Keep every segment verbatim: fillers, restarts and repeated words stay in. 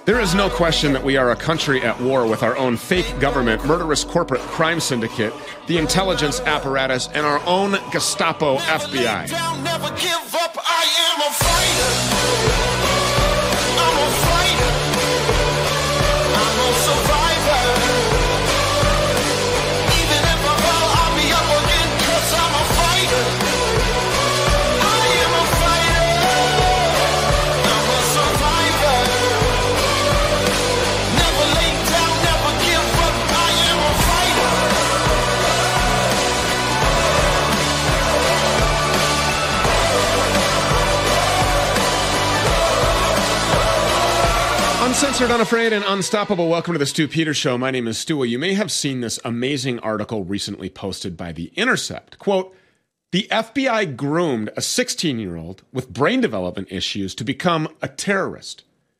There is no question that we are a country at war with our own fake government, murderous corporate crime syndicate, the intelligence apparatus, and our own Gestapo F B I. Never give up. I am a fighter. I'm a fighter. I'm a survivor. Even if I fall, I'll be up again, 'cause I'm a fighter. I am a fighter. I'm a survivor. Never lay down, never give up. I am a fighter. Uncensored, unafraid, and unstoppable. Welcome to the Stu Peters Show. My name is Stu. You may have seen this amazing article recently posted by The Intercept. Quote, the F B I groomed a sixteen-year-old with brain development issues to become a terrorist.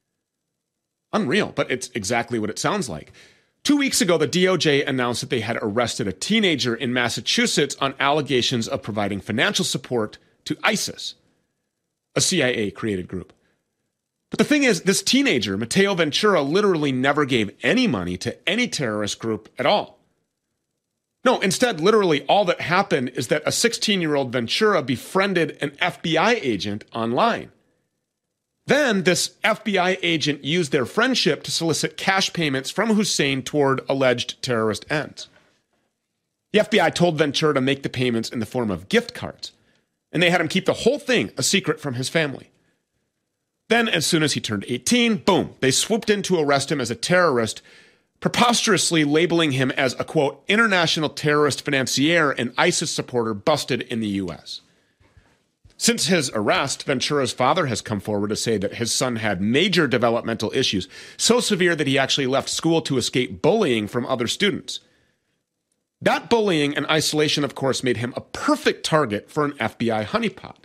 Unreal, but it's exactly what it sounds like. Two weeks ago, the D O J announced that they had arrested a teenager in Massachusetts on allegations of providing financial support to ISIS, a C I A-created group. But the thing is, this teenager, Matteo Ventura, literally never gave any money to any terrorist group at all. No, instead, literally all that happened is that a sixteen-year-old Ventura befriended an F B I agent online. Then this F B I agent used their friendship to solicit cash payments from Hussein toward alleged terrorist ends. The F B I told Ventura to make the payments in the form of gift cards, and they had him keep the whole thing a secret from his family. Then, as soon as he turned eighteen, boom, they swooped in to arrest him as a terrorist, preposterously labeling him as a, quote, international terrorist financier and ISIS supporter busted in the U S. Since his arrest, Ventura's father has come forward to say that his son had major developmental issues, so severe that he actually left school to escape bullying from other students. That bullying and isolation, of course, made him a perfect target for an F B I honeypot.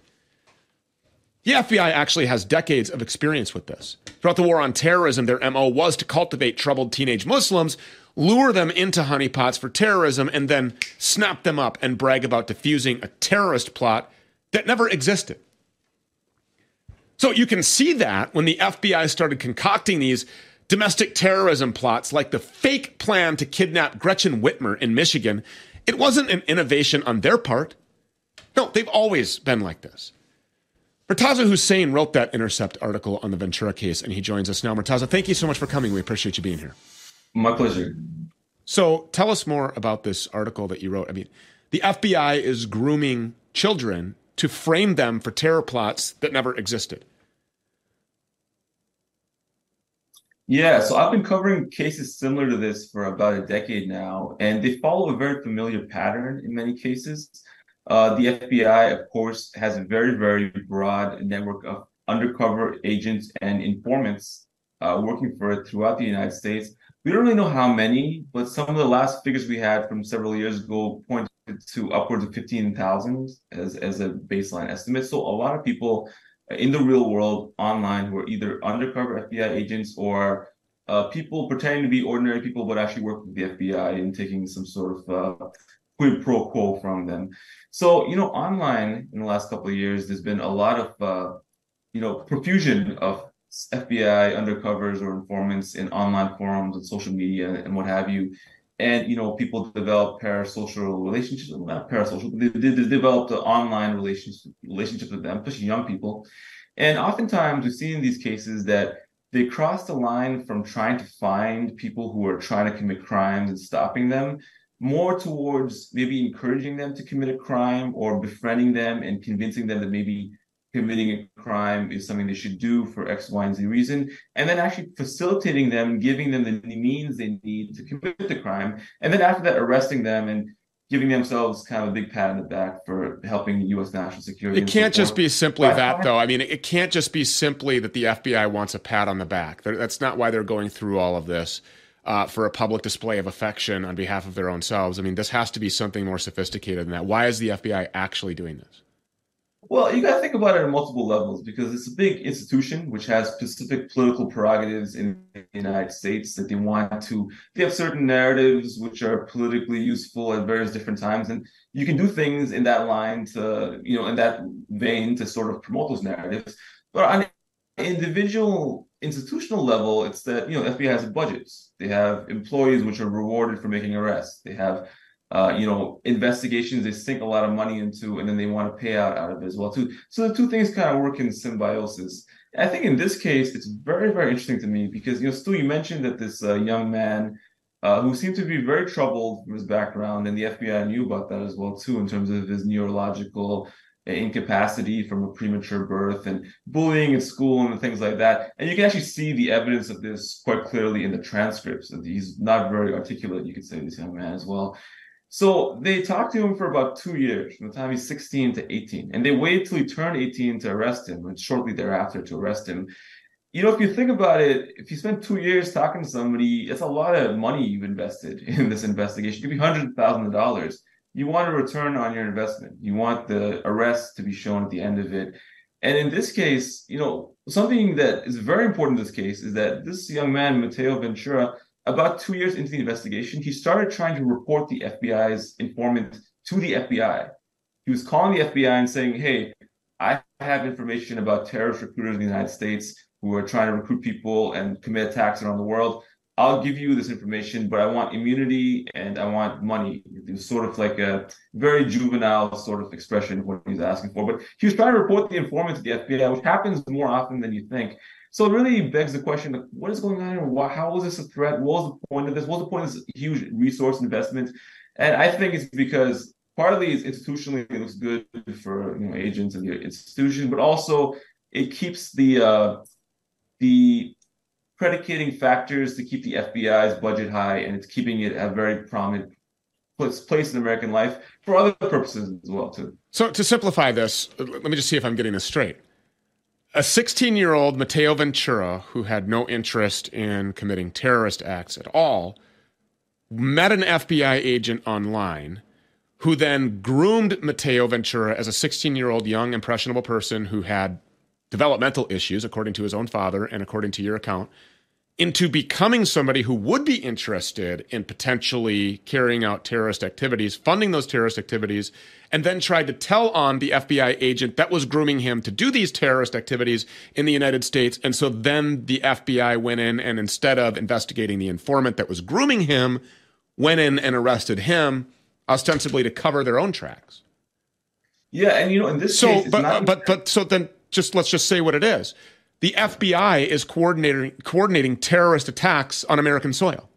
The F B I actually has decades of experience with this. Throughout the war on terrorism, their M O was to cultivate troubled teenage Muslims, lure them into honeypots for terrorism, and then snap them up and brag about defusing a terrorist plot that never existed. So you can see that when the F B I started concocting these domestic terrorism plots like the fake plan to kidnap Gretchen Whitmer in Michigan, it wasn't an innovation on their part. No, they've always been like this. Murtaza Hussain wrote that Intercept article on the Ventura case, and he joins us now. Murtaza, thank you so much for coming. We appreciate you being here. My pleasure. So tell us more about this article that you wrote. I mean, the F B I is grooming children to frame them for terror plots that never existed. Yeah, so I've been covering cases similar to this for about a decade now, and they follow a very familiar pattern in many cases. Uh, the F B I, of course, has a very, very broad network of undercover agents and informants uh, working for it throughout the United States. We don't really know how many, but some of the last figures we had from several years ago pointed to upwards of fifteen thousand as, as a baseline estimate. So a lot of people in the real world online who are either undercover F B I agents or uh, people pretending to be ordinary people but actually work with the F B I and taking some sort of uh, quid pro quo from them. So, you know, online in the last couple of years, there's been a lot of, uh, you know, profusion of F B I undercovers or informants in online forums and social media and what have you. And, you know, people develop parasocial relationships, well, not parasocial, but they, they, they developed online relationships, relationships with them, especially young people. And oftentimes we've seen in these cases that they cross the line from trying to find people who are trying to commit crimes and stopping them more towards maybe encouraging them to commit a crime or befriending them and convincing them that maybe committing a crime is something they should do for X, Y, and Z reason, and then actually facilitating them, giving them the means they need to commit the crime, and then after that arresting them and giving themselves kind of a big pat on the back for helping U S national security. It can't just be simply that, though. I mean, it can't just be simply that the F B I wants a pat on the back. That's not why they're going through all of this. Uh, for a public display of affection on behalf of their own selves. I mean, this has to be something more sophisticated than that. Why is the F B I actually doing this? Well, you got to think about it on multiple levels because it's a big institution which has specific political prerogatives in the United States that they want to. They have certain narratives which are politically useful at various different times, and you can do things in that line to, you know, in that vein to sort of promote those narratives. But on individual institutional level, it's that, you know, F B I has budgets. They have employees which are rewarded for making arrests. They have, uh, you know, investigations they sink a lot of money into, and then they want to pay out out of it as well too. So the two things kind of work in symbiosis. I think in this case, it's very, very interesting to me because, you know, Stu, you mentioned that this uh, young man uh, who seemed to be very troubled from his background, and the F B I knew about that as well too, in terms of his neurological incapacity from a premature birth and bullying at school and things like that. And you can actually see the evidence of this quite clearly in the transcripts. He's not very articulate, you could say, this young man as well. So they talked to him for about two years, from the time he's sixteen to eighteen. And they waited till he turned eighteen to arrest him, and shortly thereafter to arrest him. You know, if you think about it, if you spend two years talking to somebody, it's a lot of money you've invested in this investigation. It could be hundreds of thousands of dollars. You want a return on your investment. You want the arrest to be shown at the end of it. And in this case, you know, something that is very important in this case is that this young man, Matteo Ventura, about two years into the investigation, he started trying to report the F B I's informant to the F B I. He was calling the F B I and saying, hey, I have information about terrorist recruiters in the United States who are trying to recruit people and commit attacks around the world. I'll give you this information, but I want immunity and I want money. It was sort of like a very juvenile sort of expression of what he was asking for. But he was trying to report the informant to the F B I, which happens more often than you think. So it really begs the question, like, what is going on here? Why, how was this a threat? What was the point of this? What was the point of this huge resource investment? And I think it's because partly it's institutionally it looks good for, you know, agents and the institution, but also it keeps the uh, the predicating factors to keep the F B I's budget high, and it's keeping it a very prominent place in American life for other purposes as well too. So to simplify this, let me just see if I'm getting this straight. A sixteen-year-old Matteo Ventura, who had no interest in committing terrorist acts at all, met an F B I agent online who then groomed Matteo Ventura as a sixteen-year-old young, impressionable person who had developmental issues, according to his own father and according to your account, into becoming somebody who would be interested in potentially carrying out terrorist activities, funding those terrorist activities, and then tried to tell on the F B I agent that was grooming him to do these terrorist activities in the United States. And so then the F B I went in and instead of investigating the informant that was grooming him, went in and arrested him, ostensibly to cover their own tracks. Yeah, and you know, in this so, case, it's but, not but, but, so then just, let's just say what it is. The F B I is coordinating coordinating terrorist attacks on American soil.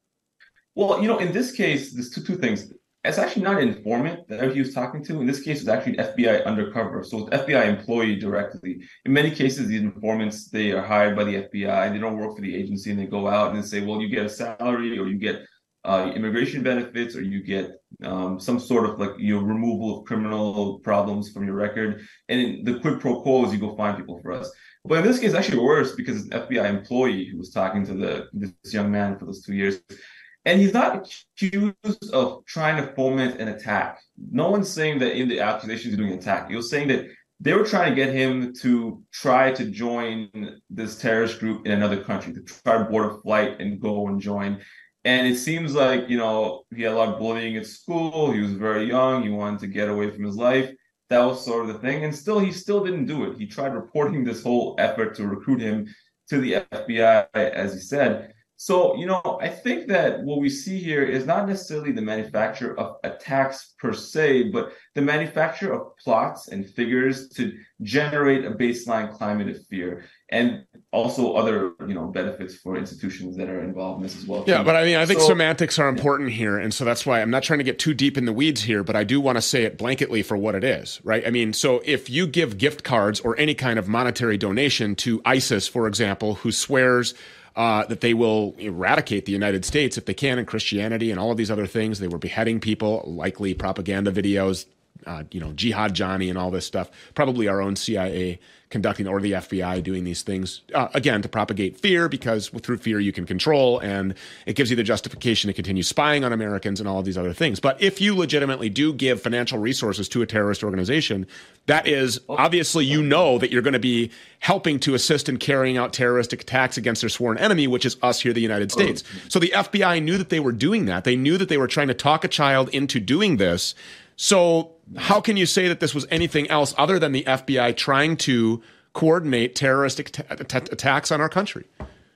Well, you know, in this case, there's two, two things. It's actually not an informant that he was talking to. In this case, it's actually an F B I undercover. So it's F B I employee directly. In many cases, these informants, they are hired by the F B I and they don't work for the agency, and they go out and they say, well, you get a salary or you get uh, immigration benefits or you get um, some sort of like, you know, removal of criminal problems from your record. And the quid pro quo is you go find people for us. But in this case, it's actually worse because it's an F B I employee who was talking to the this young man for those two years. And he's not accused of trying to foment an attack. No one's saying that in the accusations he's doing an attack. He was saying that they were trying to get him to try to join this terrorist group in another country, to try to board a flight and go and join. And it seems like, you know, he had a lot of bullying at school. He was very young. He wanted to get away from his life. That was sort of the thing. And still, he still didn't do it. He tried reporting this whole effort to recruit him to the F B I, as he said. So, you know, I think that what we see here is not necessarily the manufacture of attacks per se, but the manufacture of plots and figures to generate a baseline climate of fear, and also other, you know, benefits for institutions that are involved in this as well. Yeah, too. but I mean, I think so, semantics are important yeah. here. And so that's why I'm not trying to get too deep in the weeds here, but I do want to say it blanketly for what it is, right? I mean, so if you give gift cards or any kind of monetary donation to ISIS, for example, who swears Uh, that they will eradicate the United States if they can, and Christianity and all of these other things. They were beheading people, likely propaganda videos, uh, you know, Jihad Johnny and all this stuff. Probably our own C I A conducting, or the F B I doing these things, uh, again, to propagate fear, because through fear you can control, and it gives you the justification to continue spying on Americans and all of these other things. But if you legitimately do give financial resources to a terrorist organization, that is obviously, you know that you're going to be helping to assist in carrying out terroristic attacks against their sworn enemy, which is us here, the United States. So the F B I knew that they were doing that. They knew that they were trying to talk a child into doing this. So how can you say that this was anything else other than the F B I trying to coordinate terrorist at- attacks on our country?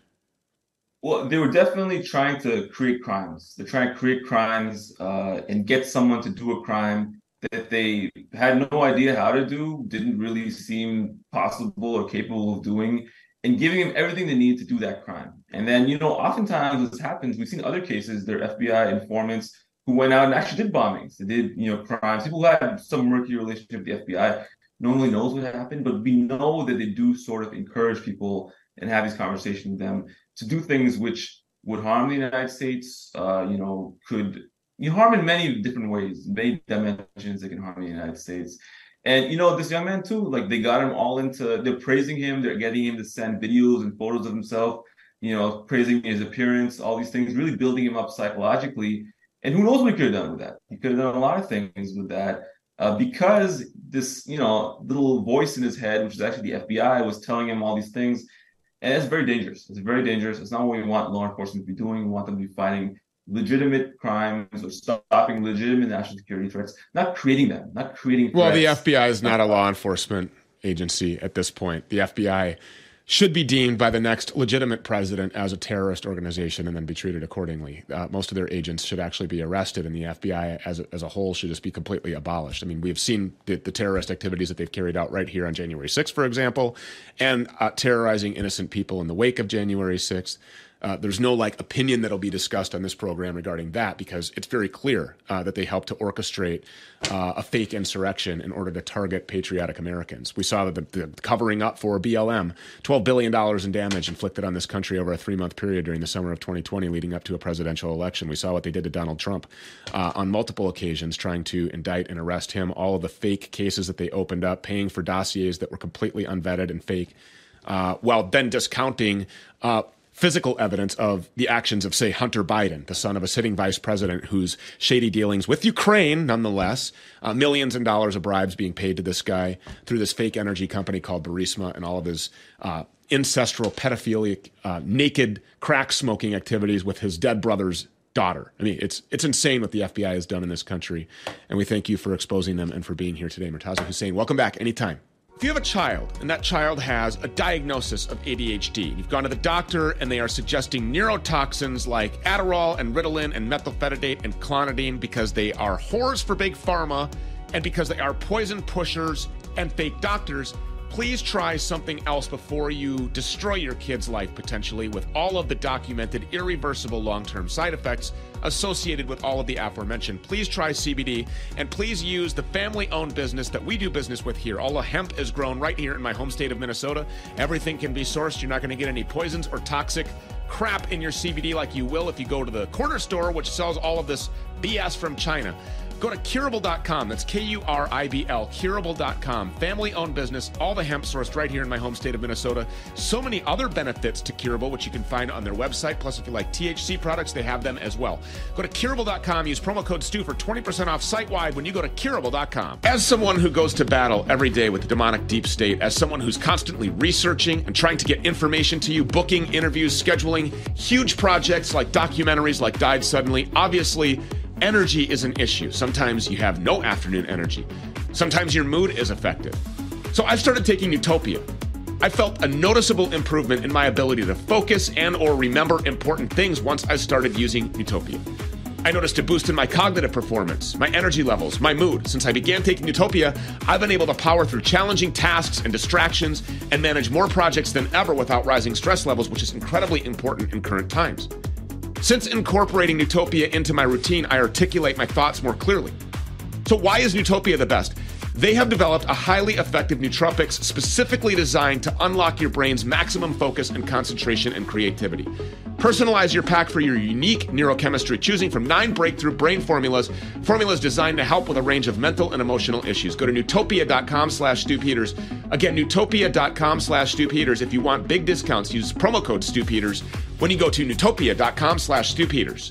Well, they were definitely trying to create crimes. They're trying to create crimes uh, and get someone to do a crime that they had no idea how to do, didn't really seem possible or capable of doing, and giving them everything they need to do that crime. And then, you know, oftentimes this happens. We've seen other cases, there are F B I informants who went out and actually did bombings. They did, you know, crimes. People who had some murky relationship with the F B I. No one really knows what happened, but we know that they do sort of encourage people and have these conversations with them to do things which would harm the United States, uh, you know, could you harm in many different ways, many dimensions that can harm the United States. And, you know, this young man too, like they got him all into, they're praising him, they're getting him to send videos and photos of himself, you know, praising his appearance, all these things, really building him up psychologically. And who knows what he could have done with that? He could have done a lot of things with that uh, because this, you know, little voice in his head, which is actually the F B I, was telling him all these things. And it's very dangerous. It's very dangerous. It's not what we want law enforcement to be doing. We want them to be fighting legitimate crimes or stopping legitimate national security threats, not creating them, not creating threats. Well, the F B I is not a law enforcement agency at this point. The F B I should be deemed by the next legitimate president as a terrorist organization and then be treated accordingly. Uh, most of their agents should actually be arrested, and the F B I as a, as a whole should just be completely abolished. I mean, we've seen the, the terrorist activities that they've carried out right here on January sixth, for example, and uh, terrorizing innocent people in the wake of January sixth. Uh, there's no like opinion that'll be discussed on this program regarding that because it's very clear uh, that they helped to orchestrate uh, a fake insurrection in order to target patriotic Americans. We saw that the, the covering up for B L M, twelve billion dollars in damage inflicted on this country over a three-month period during the summer of twenty twenty leading up to a presidential election. We saw what they did to Donald Trump uh, on multiple occasions, trying to indict and arrest him, all of the fake cases that they opened up, paying for dossiers that were completely unvetted and fake, uh, while then discounting uh, physical evidence of the actions of, say, Hunter Biden, the son of a sitting vice president whose shady dealings with Ukraine, nonetheless, uh, millions and dollars of bribes being paid to this guy through this fake energy company called Burisma and all of his uh, ancestral pedophilic, uh, naked crack smoking activities with his dead brother's daughter. I mean, it's it's insane what the F B I has done in this country. And we thank you for exposing them and for being here today. Murtaza Hussain, welcome back anytime. If you have a child and that child has a diagnosis of A D H D, you've gone to the doctor and they are suggesting neurotoxins like Adderall and Ritalin and methylphenidate and clonidine because they are whores for big pharma and because they are poison pushers and fake doctors, please try something else before you destroy your kid's life potentially with all of the documented irreversible long-term side effects associated with all of the aforementioned. Please try C B D and please use the family-owned business that we do business with here. All the hemp is grown right here in my home state of Minnesota. Everything can be sourced. You're not going to get any poisons or toxic crap in your C B D like you will if you go to the corner store, which sells all of this B S from China. Go to curable dot com. That's K U R I B L, curable dot com. Family-owned business, all the hemp sourced right here in my home state of Minnesota. So many other benefits to Curable, which you can find on their website. Plus, if you like T H C products, they have them as well. Go to curable dot com. Use promo code Stu for twenty percent off site-wide when you go to curable dot com. As someone who goes to battle every day with the demonic deep state, as someone who's constantly researching and trying to get information to you, booking interviews, scheduling huge projects like documentaries like Died Suddenly, obviously, energy is an issue. Sometimes you have no afternoon energy. Sometimes your mood is affected. So I've started taking Utopia. I felt a noticeable improvement in my ability to focus and or remember important things once I started using Utopia. I noticed a boost in my cognitive performance, my energy levels, my mood. Since I began taking Utopia, I've been able to power through challenging tasks and distractions and manage more projects than ever without rising stress levels, which is incredibly important in current times. Since incorporating Utopia into my routine, I articulate my thoughts more clearly. So why is Utopia the best? They have developed a highly effective nootropics specifically designed to unlock your brain's maximum focus and concentration and creativity. Personalize your pack for your unique neurochemistry, choosing from nine breakthrough brain formulas, formulas designed to help with a range of mental and emotional issues. Go to newtopia dot com slash Stu Peters. Again, newtopia dot com slash Stu Peters. If you want big discounts, use promo code Stu Peters when you go to newtopia dot com slash Stu Peters.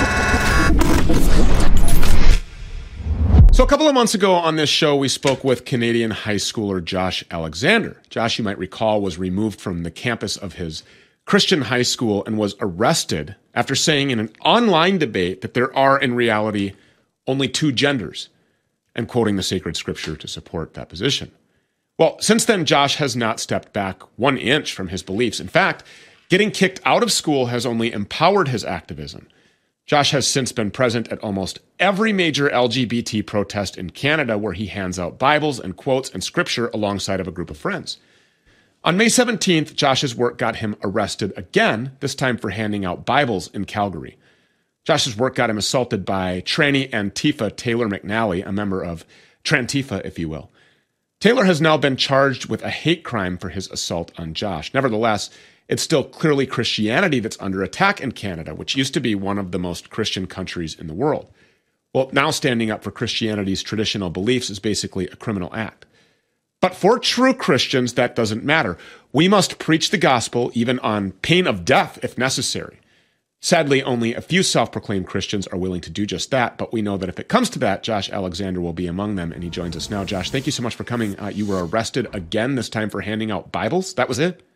So a couple of months ago on this show, we spoke with Canadian high schooler Josh Alexander. Josh, you might recall, was removed from the campus of his Christian high school and was arrested after saying in an online debate that there are, in reality, only two genders, and quoting the sacred scripture to support that position. Well, since then, Josh has not stepped back one inch from his beliefs. In fact, getting kicked out of school has only empowered his activism. Josh has since been present at almost every major L G B T protest in Canada where he hands out Bibles and quotes and scripture alongside of a group of friends. On May seventeenth, Josh's work got him arrested again, this time for handing out Bibles in Calgary. Josh's work got him assaulted by tranny Antifa Taylor McNally, a member of Trantifa, if you will. Taylor has now been charged with a hate crime for his assault on Josh. Nevertheless, it's still clearly Christianity that's under attack in Canada, which used to be one of the most Christian countries in the world. Well, now standing up for Christianity's traditional beliefs is basically a criminal act. But for true Christians, that doesn't matter. We must preach the gospel even on pain of death if necessary. Sadly, only a few self-proclaimed Christians are willing to do just that, but we know that if it comes to that, Josh Alexander will be among them, and he joins us now. Josh, thank you so much for coming. Uh, you were arrested again, this time for handing out Bibles. That was it?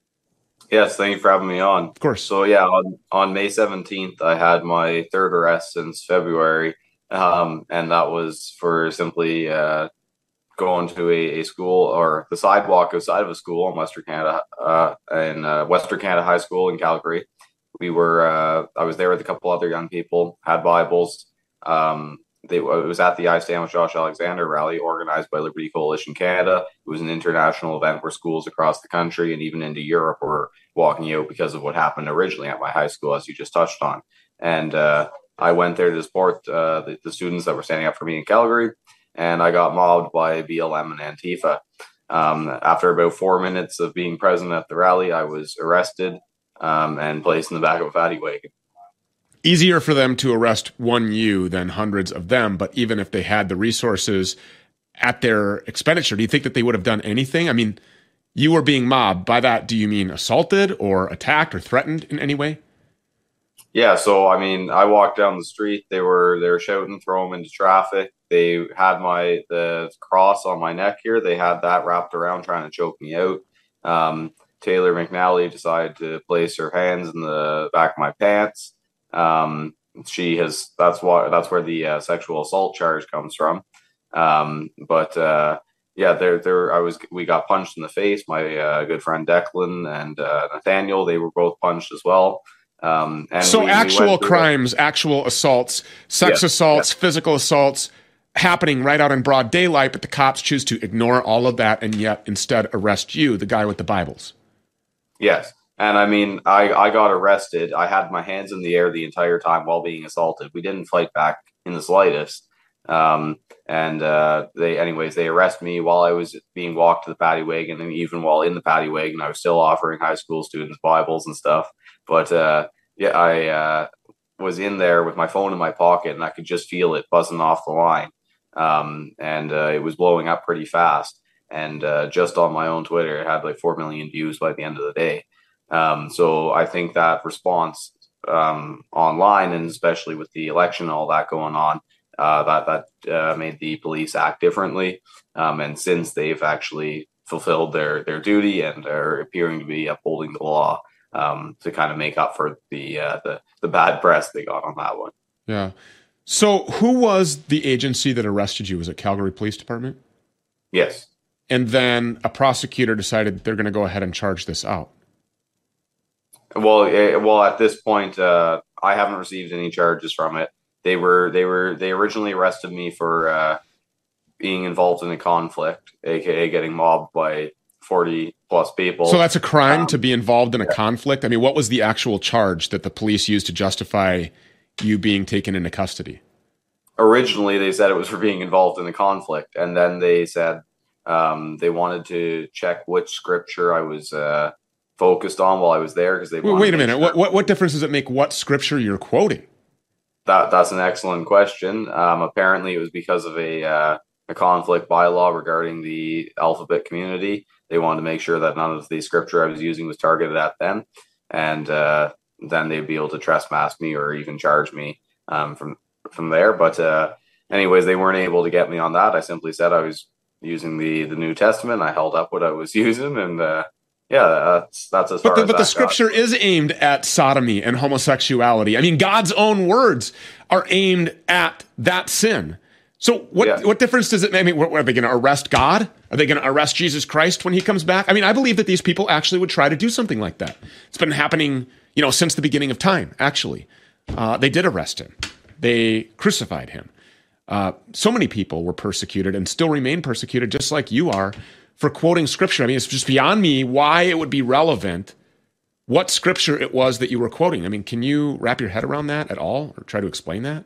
Yes, thank you for having me on. Of course. So yeah, on, on May seventeenth, I had my third arrest since February, um, and that was for simply uh, going to a, a school or the sidewalk outside of a school in Western Canada, uh, in uh, Western Canada High School in Calgary. We were, uh, I was there with a couple other young people, had Bibles. Um, they, it was at the I Stand with Josh Alexander rally organized by Liberty Coalition Canada. It was an international event where schools across the country and even into Europe were walking out because of what happened originally at my high school, as you just touched on. And uh, I went there to support uh, the, the students that were standing up for me in Calgary, and I got mobbed by B L M and Antifa. Um, after about four minutes of being present at the rally, I was arrested um, and placed in the back of a paddy wagon. Easier for them to arrest one you than hundreds of them, but even if they had the resources at their expenditure, do you think that they would have done anything? I mean, you were being mobbed. By that, do you mean assaulted or attacked or threatened in any way? Yeah, so I mean, I walked down the street. They were they were shouting, "Throw them into traffic." They had my the cross on my neck here. They had that wrapped around, trying to choke me out. Um, Taylor McNally decided to place her hands in the back of my pants. Um, she has that's why that's where the uh, sexual assault charge comes from. Um, but uh, yeah, there there I was. We got punched in the face. My uh, good friend Declan and uh, Nathaniel, they were both punched as well. Um, and so we, actual we crimes, the- actual assaults, sex yes, assaults, yes. physical assaults happening right out in broad daylight, but the cops choose to ignore all of that and yet instead arrest you, the guy with the Bibles. Yes. And I mean, I, I got arrested. I had my hands in the air the entire time while being assaulted. We didn't fight back in the slightest. Um, and uh, they, anyways, they arrested me while I was being walked to the paddy wagon. And even while in the paddy wagon, I was still offering high school students Bibles and stuff. But uh, yeah, I uh, was in there with my phone in my pocket, and I could just feel it buzzing off the line. Um, and uh, it was blowing up pretty fast. And uh, just on my own Twitter, it had like four million views by the end of the day. Um, so I think that response um, online, and especially with the election and all that going on, uh, that that uh, made the police act differently. Um, and since they've actually fulfilled their their duty and are appearing to be upholding the law um, to kind of make up for the uh, the the bad press they got on that one. Yeah. So who was the agency that arrested you? Was it Calgary Police Department? Yes. And then a prosecutor decided they're going to go ahead and charge this out. Well, it, well, at this point, uh, I haven't received any charges from it. They were, they were, they originally arrested me for uh, being involved in a conflict, aka getting mobbed by forty plus people. So that's a crime um, to be involved in a yeah. conflict. I mean, what was the actual charge that the police used to justify you being taken into custody? Originally, they said it was for being involved in a conflict, and then they said um, they wanted to check which scripture I was uh, focused on while I was there because they. Wait, wait a minute. Sure. What, what what difference does it make what scripture you're quoting? That that's an excellent question. Um, apparently, it was because of a uh, a conflict bylaw regarding the alphabet community. They wanted to make sure that none of the scripture I was using was targeted at them, and uh, then they'd be able to trespass me or even charge me um, from from there. But uh, anyways, they weren't able to get me on that. I simply said I was using the the New Testament. I held up what I was using, and uh, yeah, that's that's as but far the, as but that the scripture got. is aimed at sodomy and homosexuality. I mean, God's own words are aimed at that sin. So what Yeah. what difference does it make? I mean, what, are they going to arrest God? Are they going to arrest Jesus Christ when he comes back? I mean, I believe that these people actually would try to do something like that. It's been happening, you know, since the beginning of time, actually. Uh, they did arrest him. They crucified him. Uh, so many people were persecuted and still remain persecuted, just like you are, for quoting scripture. I mean, it's just beyond me why it would be relevant what scripture it was that you were quoting. I mean, can you wrap your head around that at all or try to explain that?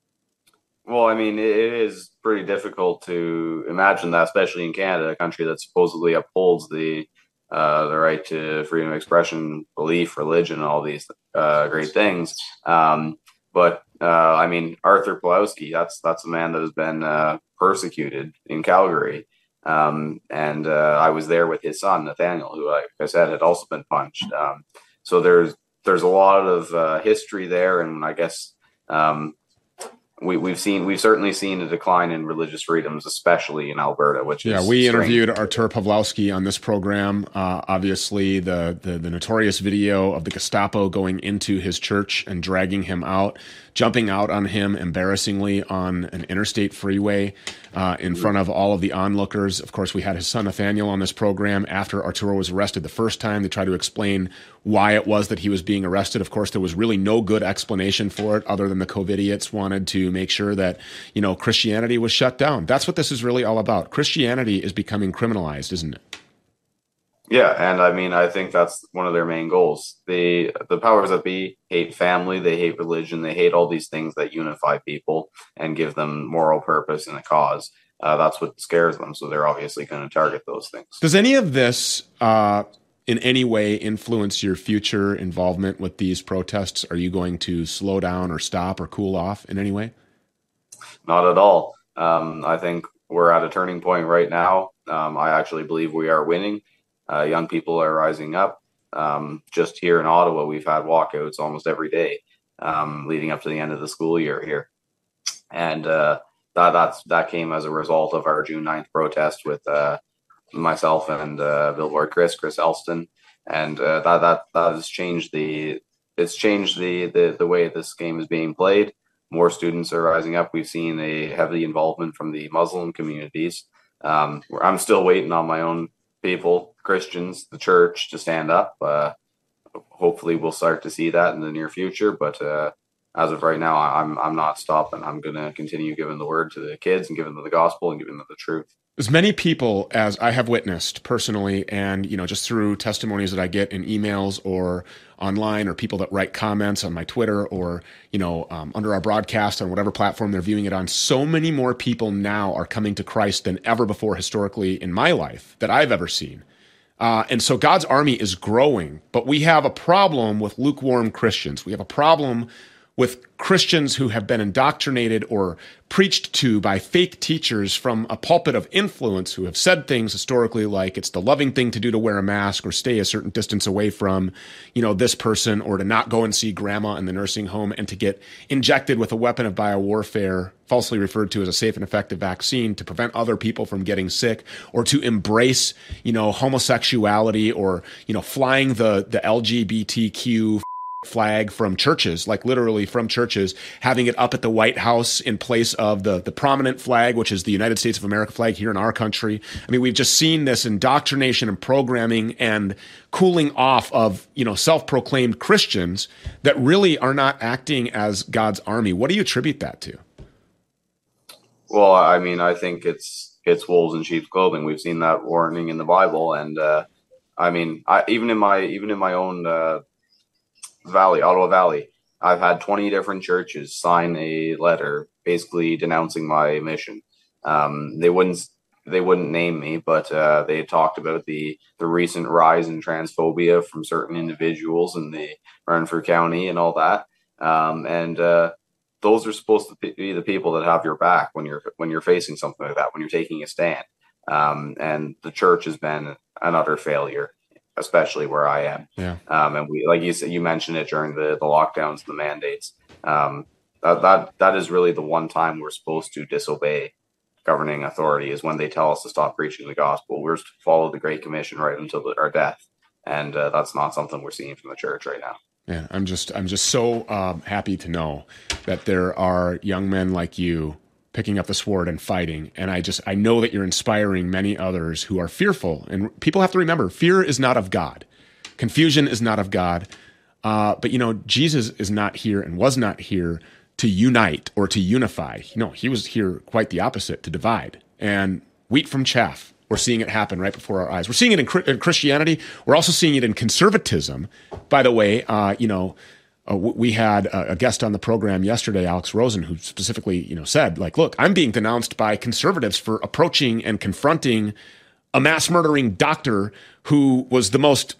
Well, I mean, it it is pretty difficult to imagine that, especially in Canada, a country that supposedly upholds the uh, the right to freedom of expression, belief, religion, all these uh, great things. Um, but uh, I mean, Arthur Pawlowski, that's that's a man that has been uh, persecuted in Calgary, um, and uh, I was there with his son Nathaniel, who, like I said, had also been punched. Um, so there's there's a lot of uh, history there, and I guess. Um, We, we've seen, we've certainly seen a decline in religious freedoms, especially in Alberta, which Yeah, is we strange. interviewed Artur Pawlowski on this program. Uh, obviously, the, the the notorious video of the Gestapo going into his church and dragging him out, jumping out on him embarrassingly on an interstate freeway uh, in front of all of the onlookers. Of course, we had his son Nathaniel on this program after Arturo was arrested the first time. They tried to explain why it was that he was being arrested. Of course, there was really no good explanation for it other than the COVIDiots wanted to make sure that, you know, Christianity was shut down. That's what this is really all about. Christianity is becoming criminalized, isn't it? Yeah, and I mean, I think that's one of their main goals. The the powers that be hate family, they hate religion, they hate all these things that unify people and give them moral purpose and a cause. Uh, that's what scares them. So they're obviously going to target those things. Does any of this uh, in any way influence your future involvement with these protests? Are you going to slow down or stop or cool off in any way? Not at all. Um, I think we're at a turning point right now. Um, I actually believe we are winning. Uh, young people are rising up. Um, just here in Ottawa, we've had walkouts almost every day um, leading up to the end of the school year here. And uh, that that's, that came as a result of our June ninth protest with uh, myself and uh, Billboard Chris, Chris Elston. And uh, that, that, that has changed the, it's changed the, the, the way this game is being played. More students are rising up. We've seen a heavy involvement from the Muslim communities. Um, I'm still waiting on my own people, Christians, the church, to stand up. Uh, hopefully, we'll start to see that in the near future. But uh, as of right now, I'm I'm not stopping. I'm going to continue giving the word to the kids and giving them the gospel and giving them the truth. As many people as I have witnessed personally, and you know, just through testimonies that I get in emails or online, or people that write comments on my Twitter, or you know, um, under our broadcast on whatever platform they're viewing it on, so many more people now are coming to Christ than ever before historically in my life that I've ever seen. Uh, and so God's army is growing, but we have a problem with lukewarm Christians. We have a problem with Christians who have been indoctrinated or preached to by fake teachers from a pulpit of influence who have said things historically like it's the loving thing to do to wear a mask or stay a certain distance away from, you know, this person, or to not go and see grandma in the nursing home and to get injected with a weapon of biowarfare, falsely referred to as a safe and effective vaccine, to prevent other people from getting sick, or to embrace, you know, homosexuality, or, you know, flying the, the L G B T Q flag from churches, like literally from churches, having it up at the White House in place of the, the prominent flag, which is the United States of America flag here in our country. I mean, we've just seen this indoctrination and programming and cooling off of, you know, self-proclaimed Christians that really are not acting as God's army. What do you attribute that to? Well, I mean, I think it's it's wolves in sheep's clothing. We've seen that warning in the Bible, and uh, I mean, I, even in my even in my own uh, Valley, Ottawa Valley, I've had twenty different churches sign a letter basically denouncing my mission. Um, they wouldn't they wouldn't name me, but uh, they talked about the the recent rise in transphobia from certain individuals in the Renfrew County and all that. Um, and uh, those are supposed to be the people that have your back when you're when you're facing something like that, when you're taking a stand. Um, and the church has been an utter failure, especially where I am. Yeah. Um, and we, like you said, you mentioned it during the, the lockdowns, the mandates. Um, that, that, that is really the one time we're supposed to disobey governing authority, is when they tell us to stop preaching the gospel. We're to follow the Great Commission right until the, our death. And uh, that's not something we're seeing from the church right now. Yeah, I'm just I'm just so um, happy to know that there are young men like you picking up the sword and fighting. And I just, I know that you're inspiring many others who are fearful. And people have to remember, fear is not of God. Confusion is not of God. Uh, but, you know, Jesus is not here and was not here to unite or to unify. No, he was here quite the opposite, to divide. And wheat from chaff, we're seeing it happen right before our eyes. We're seeing it in, in Christianity. We're also seeing it in conservatism. By the way, uh, you know, uh, we had a, a guest on the program yesterday, Alex Rosen, who specifically, you know, said, like, look, I'm being denounced by conservatives for approaching and confronting a mass murdering doctor who was the most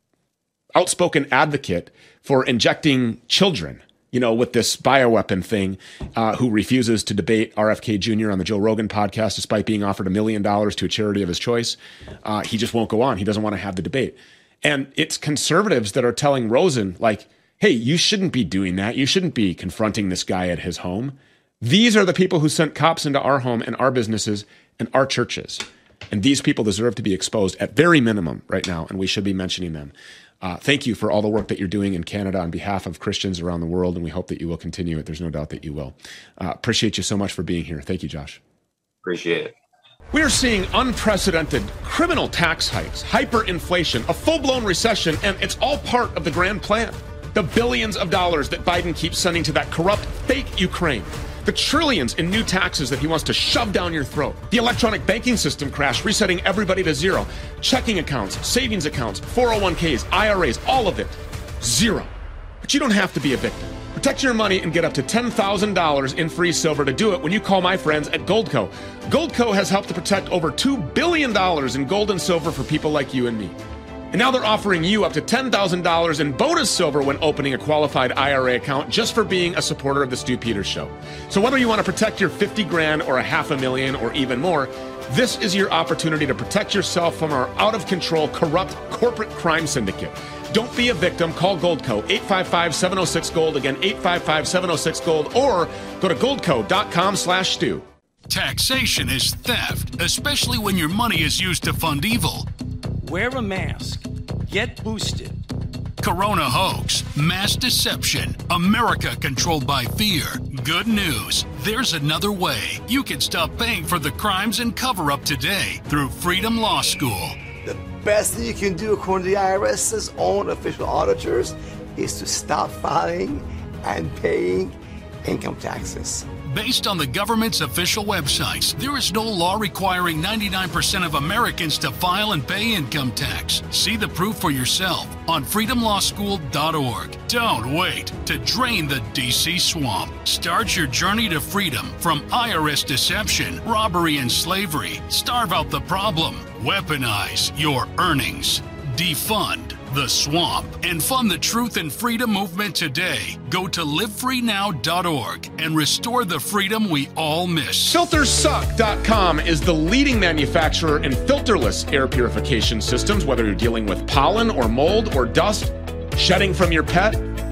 outspoken advocate for injecting children, you know, with this bioweapon thing, uh, who refuses to debate R F K Junior on the Joe Rogan podcast, despite being offered a million dollars to a charity of his choice. Uh, he just won't go on. He doesn't want to have the debate. And it's conservatives that are telling Rosen, like, hey, you shouldn't be doing that. You shouldn't be confronting this guy at his home. These are the people who sent cops into our home and our businesses and our churches. And these people deserve to be exposed at very minimum right now, and we should be mentioning them. Uh, thank you for all the work that you're doing in Canada on behalf of Christians around the world, and we hope that you will continue it. There's no doubt that you will. Uh, appreciate you so much for being here. Thank you, Josh. Appreciate it. We are seeing unprecedented criminal tax hikes, hyperinflation, a full-blown recession, and it's all part of the grand plan. The billions of dollars that Biden keeps sending to that corrupt, fake Ukraine. The trillions in new taxes that he wants to shove down your throat. The electronic banking system crash, resetting everybody to zero. Checking accounts, savings accounts, four oh one k's, I R As, all of it, zero. But you don't have to be a victim. Protect your money and get up to ten thousand dollars in free silver to do it when you call my friends at Goldco. Goldco has helped to protect over two billion dollars in gold and silver for people like you and me. And now they're offering you up to ten thousand dollars in bonus silver when opening a qualified I R A account just for being a supporter of the Stu Peters Show. So whether you want to protect your fifty grand or a half a million or even more, this is your opportunity to protect yourself from our out-of-control, corrupt corporate crime syndicate. Don't be a victim. Call Goldco, eight five five, seven oh six, GOLD. Again, eight five five, seven oh six, GOLD. Or go to goldco.com slash Stu. Taxation is theft, especially when your money is used to fund evil. Wear a mask. Get boosted. Corona hoax, mass deception, America controlled by fear. Good news, there's another way. You can stop paying for the crimes and cover-up today through Freedom Law School. The best thing you can do, according to the I R S's own official auditors, is to stop filing and paying income taxes. Based on the government's official websites, there is no law requiring ninety-nine percent of Americans to file and pay income tax. See the proof for yourself on freedom law school dot org. Don't wait to drain the D C swamp. Start your journey to freedom from I R S deception, robbery, and slavery. Starve out the problem. Weaponize your earnings. Defund the swamp and fund the truth and freedom movement today. Go to live free now dot org and restore the freedom we all miss. filter suck dot com is the leading manufacturer in filterless air purification systems, whether you're dealing with pollen or mold or dust, shedding from your pet,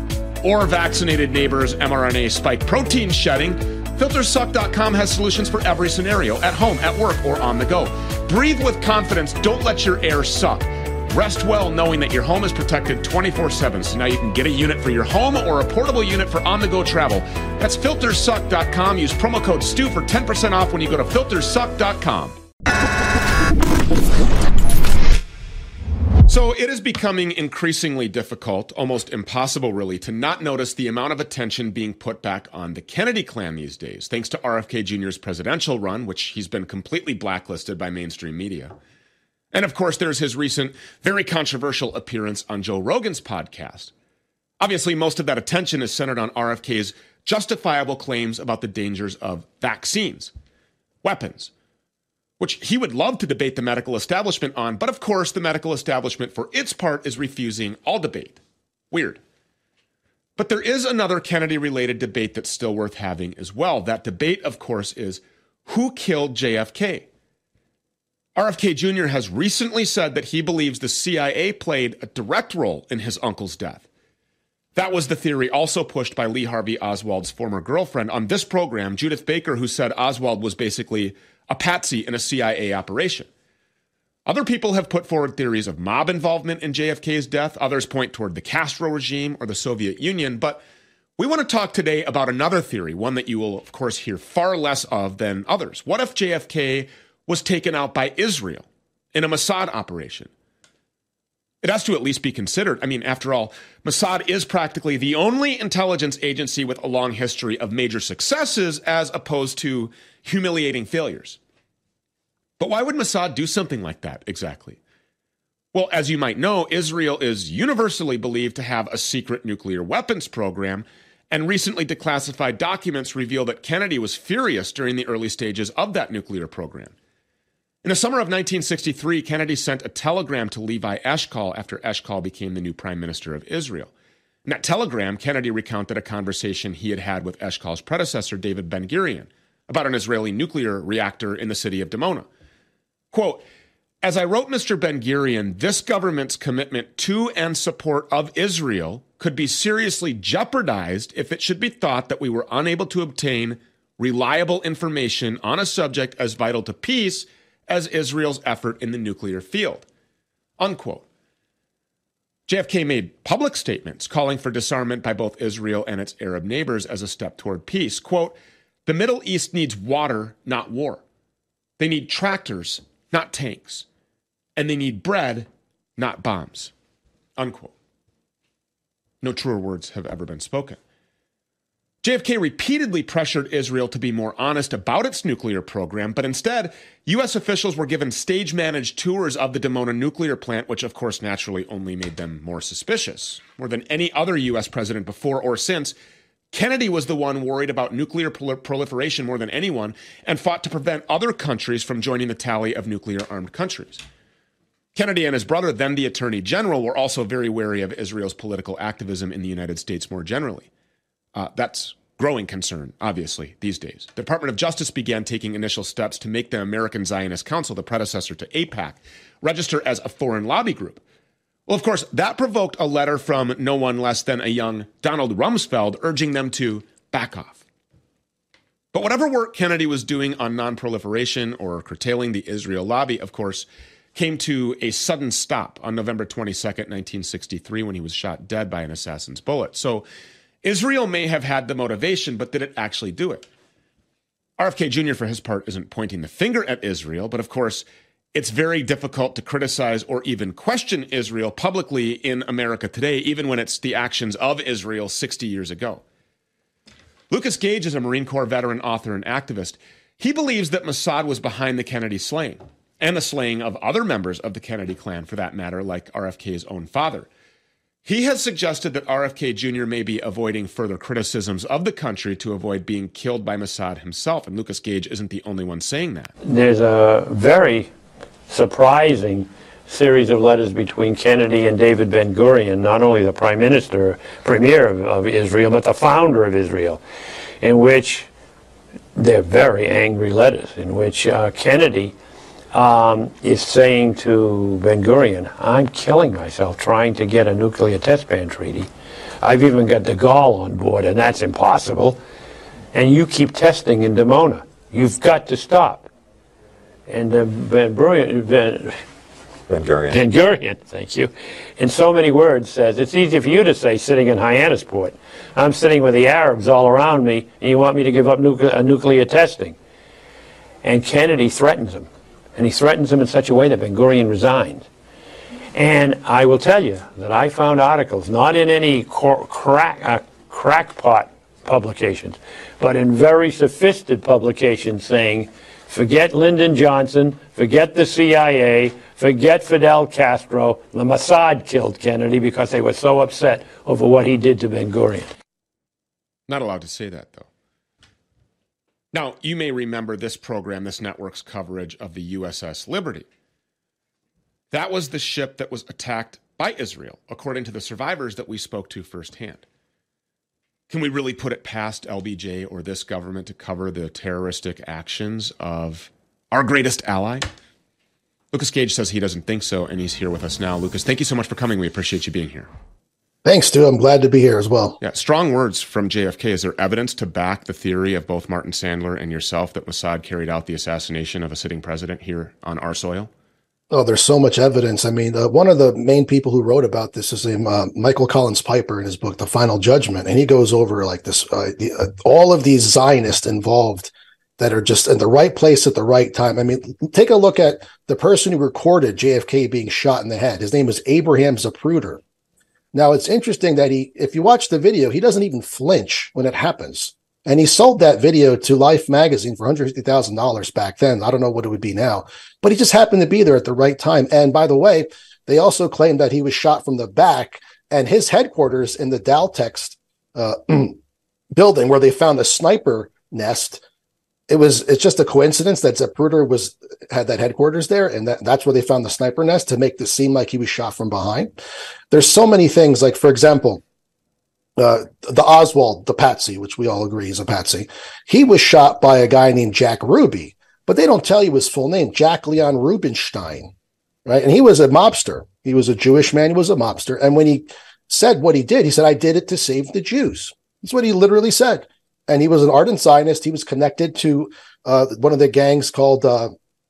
or vaccinated neighbors' mRNA spike protein shedding. filter suck dot com has solutions for every scenario, at home, at work, or on the go. Breathe with confidence. Don't let your air suck. Rest well knowing that your home is protected twenty-four seven, so now you can get a unit for your home or a portable unit for on-the-go travel. That's filter suck dot com. Use promo code STU for ten percent off when you go to filter suck dot com. So it is becoming increasingly difficult, almost impossible really, to not notice the amount of attention being put back on the Kennedy clan these days, thanks to R F K Junior's presidential run, which he's been completely blacklisted by mainstream media. And of course, there's his recent, very controversial appearance on Joe Rogan's podcast. Obviously, most of that attention is centered on R F K's justifiable claims about the dangers of vaccines, weapons, which he would love to debate the medical establishment on, but of course, the medical establishment, for its part, is refusing all debate. Weird. But there is another Kennedy-related debate that's still worth having as well. That debate, of course, is who killed J F K? R F K Junior has recently said that he believes the C I A played a direct role in his uncle's death. That was the theory also pushed by Lee Harvey Oswald's former girlfriend on this program, Judith Baker, who said Oswald was basically a patsy in a C I A operation. Other people have put forward theories of mob involvement in J F K's death. Others point toward the Castro regime or the Soviet Union. But We want to talk today about another theory, one that you will, of course, hear far less of than others. What if J F K was taken out by Israel in a Mossad operation? It has to at least be considered. I mean, after all, Mossad is practically the only intelligence agency with a long history of major successes as opposed to humiliating failures. But why would Mossad do something like that exactly? Well, as you might know, Israel is universally believed to have a secret nuclear weapons program, and recently declassified documents reveal that Kennedy was furious during the early stages of that nuclear program. In the summer of nineteen sixty-three, Kennedy sent a telegram to Levi Eshkol after Eshkol became the new prime minister of Israel. In that telegram, Kennedy recounted a conversation he had had with Eshkol's predecessor, David Ben-Gurion, about an Israeli nuclear reactor in the city of Dimona. Quote, "As I wrote Mister Ben-Gurion, this government's commitment to and support of Israel could be seriously jeopardized if it should be thought that we were unable to obtain reliable information on a subject as vital to peace as Israel's effort in the nuclear field." Unquote. J F K made public statements calling for disarmament by both Israel and its Arab neighbors as a step toward peace. Quote, "The Middle East needs water, not war. They need tractors, not tanks. And they need bread, not bombs." Unquote. No truer words have ever been spoken. J F K repeatedly pressured Israel to be more honest about its nuclear program, but instead, U S officials were given stage-managed tours of the Dimona nuclear plant, which of course naturally only made them more suspicious. More than any other U S president before or since, Kennedy was the one worried about nuclear prol- proliferation more than anyone and fought to prevent other countries from joining the tally of nuclear-armed countries. Kennedy and his brother, then the Attorney General, were also very wary of Israel's political activism in the United States more generally. Uh, that's growing concern, obviously, these days. The Department of Justice began taking initial steps to make the American Zionist Council, the predecessor to AIPAC, register as a foreign lobby group. Well, of course, that provoked a letter from no one less than a young Donald Rumsfeld urging them to back off. But whatever work Kennedy was doing on non-proliferation or curtailing the Israel lobby, of course, came to a sudden stop on November twenty-second, nineteen sixty-three, when he was shot dead by an assassin's bullet. So Israel may have had the motivation, but did it actually do it? R F K Junior, for his part, isn't pointing the finger at Israel, but of course, it's very difficult to criticize or even question Israel publicly in America today, even when it's the actions of Israel sixty years ago. Lucas Gage is a Marine Corps veteran, author, and activist. He believes that Mossad was behind the Kennedy slaying, and the slaying of other members of the Kennedy clan, for that matter, like R F K's own father. He has suggested that R F K Junior may be avoiding further criticisms of the country to avoid being killed by Mossad himself, and Lucas Gage isn't the only one saying that. There's a very surprising series of letters between Kennedy and David Ben-Gurion, not only the prime minister, premier of, of Israel, but the founder of Israel, in which they're very angry letters, in which uh, Kennedy um, is saying to Ben-Gurion, "I'm killing myself trying to get a nuclear test ban treaty. I've even got de Gaulle on board, and that's impossible. And you keep testing in Dimona. You've got to stop." And uh, Ben-Gurion, Ben, Ben-Gurion. Ben-Gurion, thank you, in so many words says, "It's easy for you to say sitting in Hyannisport. I'm sitting with the Arabs all around me, and you want me to give up nucle- uh, nuclear testing." And Kennedy threatens him. And he threatens him in such a way that Ben-Gurion resigned. And I will tell you that I found articles, not in any cor- crack, uh, crackpot publications, but in very sophisticated publications saying, forget Lyndon Johnson, forget the C I A, forget Fidel Castro, the Mossad killed Kennedy because they were so upset over what he did to Ben-Gurion. Not allowed to say that, though. Now, you may remember this program, this network's coverage of the U S S Liberty. That was the ship that was attacked by Israel, according to the survivors that we spoke to firsthand. Can we really put it past L B J or this government to cover the terroristic actions of our greatest ally? Lucas Gage says he doesn't think so, and he's here with us now. Lucas, thank you so much for coming. We appreciate you being here. Thanks, Stu. I'm glad to be here as well. Yeah, strong words from J F K. Is there evidence to back the theory of both Martin Sandler and yourself that Mossad carried out the assassination of a sitting president here on our soil? Oh, there's so much evidence. I mean, uh, one of the main people who wrote about this is um, uh, Michael Collins Piper in his book, The Final Judgment. And he goes over like this, uh, the, uh, all of these Zionists involved that are just in the right place at the right time. I mean, take a look at the person who recorded J F K being shot in the head. His name was Abraham Zapruder. Now, it's interesting that he, if you watch the video, he doesn't even flinch when it happens. And he sold that video to Life magazine for one hundred fifty thousand dollars back then. I don't know what it would be now, but he just happened to be there at the right time. And by the way, they also claimed that he was shot from the back, and his headquarters in the Daltex uh, building where they found a sniper nest. It was, it's just a coincidence that Zapruder was, had that headquarters there. And that, that's where they found the sniper nest to make this seem like he was shot from behind. There's so many things, like, for example, Uh, the Oswald, the patsy, which we all agree is a patsy, he was shot by a guy named Jack Ruby, but they don't tell you his full name, Jack Leon Rubinstein, right? And he was a mobster. He was a Jewish man. He was a mobster. And when he said what he did, he said, I did it to save the Jews. That's what he literally said. And he was an ardent Zionist. He was connected to uh, one of the gangs called, uh,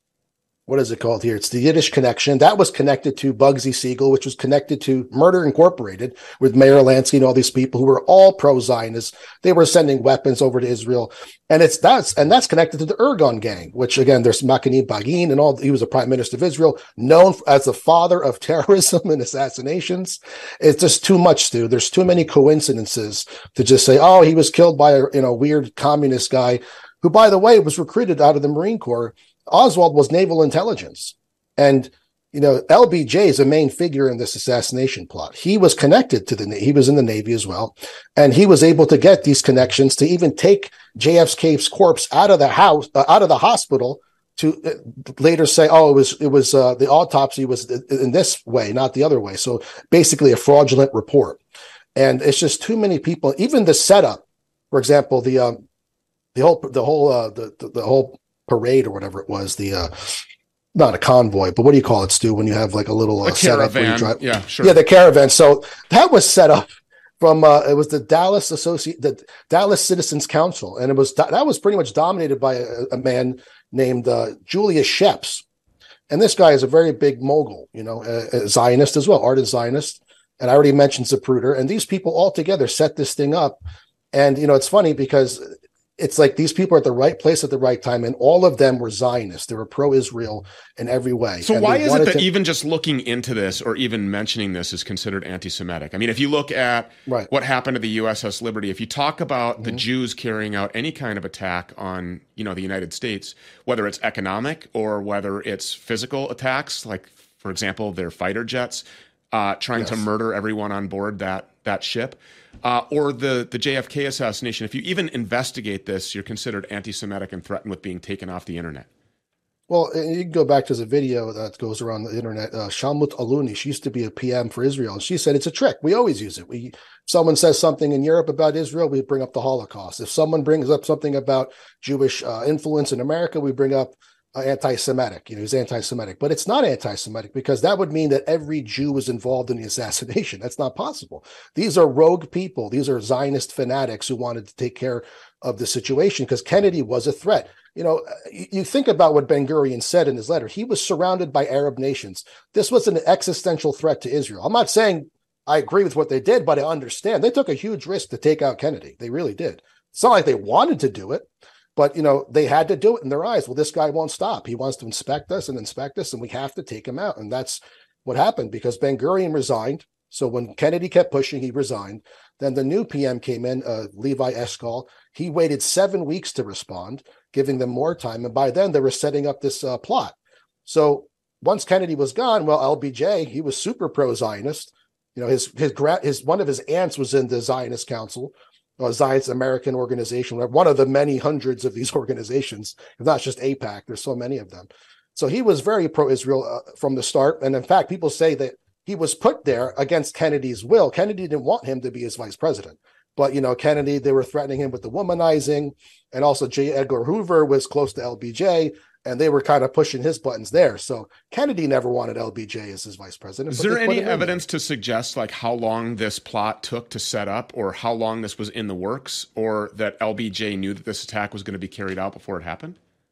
what is it called here? It's the Yiddish Connection. That was connected to Bugsy Siegel, which was connected to Murder Incorporated with Meyer Lansky and all these people who were all pro-Zionists. They were sending weapons over to Israel. And it's that's and that's connected to the Ergon gang, which again, there's Makani Bagin and all. He was a prime minister of Israel, known as the father of terrorism and assassinations. It's just too much, Stu. There's too many coincidences to just say, oh, he was killed by a you know weird communist guy who, by the way, was recruited out of the Marine Corps. Oswald was naval intelligence. And, you know, L B J is a main figure in this assassination plot. He was connected to the, he was in the Navy as well. And he was able to get these connections to even take J F K's corpse out of the house, uh, out of the hospital to uh, later say, oh, it was, it was, uh, the autopsy was in this way, not the other way. So basically a fraudulent report. And it's just too many people, even the setup, for example, the, um, the whole, the whole, uh, the, the, the whole, parade or whatever it was, the uh not a convoy, but what do you call it, Stu, when you have like a little uh, a caravan? Drive... Yeah, sure. Yeah, the caravan. So that was set up from uh it was the Dallas Associate, the Dallas Citizens Council, and it was that was pretty much dominated by a, a man named uh, Julius Sheps, and this guy is a very big mogul, you know, a, a Zionist as well, ardent Zionist, and I already mentioned Zapruder, and these people all together set this thing up, and you know it's funny because it's like these people are at the right place at the right time, and all of them were Zionists. They were pro-Israel in every way. So and why is it that to... even just looking into this or even mentioning this is considered anti-Semitic? I mean, if you look at right. what happened to the U S S Liberty, if you talk about mm-hmm. the Jews carrying out any kind of attack on, you know, the United States, whether it's economic or whether it's physical attacks, like, for example, their fighter jets uh, trying yes. to murder everyone on board that that ship, uh, or the, the J F K assassination, if you even investigate this, you're considered anti-Semitic and threatened with being taken off the internet. Well, you can go back to the video that goes around the internet. Uh, Shalmut Aluni, she used to be a P M for Israel, and she said it's a trick. We always use it. We someone says something in Europe about Israel, we bring up the Holocaust. If someone brings up something about Jewish uh, influence in America, we bring up uh, anti-Semitic. You know, he's anti-Semitic, but it's not anti-Semitic because that would mean that every Jew was involved in the assassination. That's not possible. These are rogue people. These are Zionist fanatics who wanted to take care of the situation because Kennedy was a threat. You know, you think about what Ben-Gurion said in his letter. He was surrounded by Arab nations. This was an existential threat to Israel. I'm not saying I agree with what they did, but I understand. They took a huge risk to take out Kennedy. They really did. It's not like they wanted to do it, but, you know, they had to do it in their eyes. Well, this guy won't stop. He wants to inspect us and inspect us, and we have to take him out. And that's what happened because Ben-Gurion resigned. So when Kennedy kept pushing, he resigned. Then the new P M came in, uh, Levi Eshkol. He waited seven weeks to respond, giving them more time. And by then they were setting up this uh, plot. So once Kennedy was gone, well, L B J, he was super pro-Zionist. You know, his his his one of his aunts was in the Zionist Council, a Zionist American organization, one of the many hundreds of these organizations, if not just AIPAC. There's so many of them. So he was very pro-Israel uh, from the start. And in fact, people say that he was put there against Kennedy's will. Kennedy didn't want him to be his vice president. But, you know, Kennedy, they were threatening him with the womanizing. And also J. Edgar Hoover was close to L B J, and they were kind of pushing his buttons there. So Kennedy never wanted L B J as his vice president. Is there any evidence to suggest like how long this plot took to set up, or how long this was in the works, or that L B J knew that this attack was going to be carried out before it happened?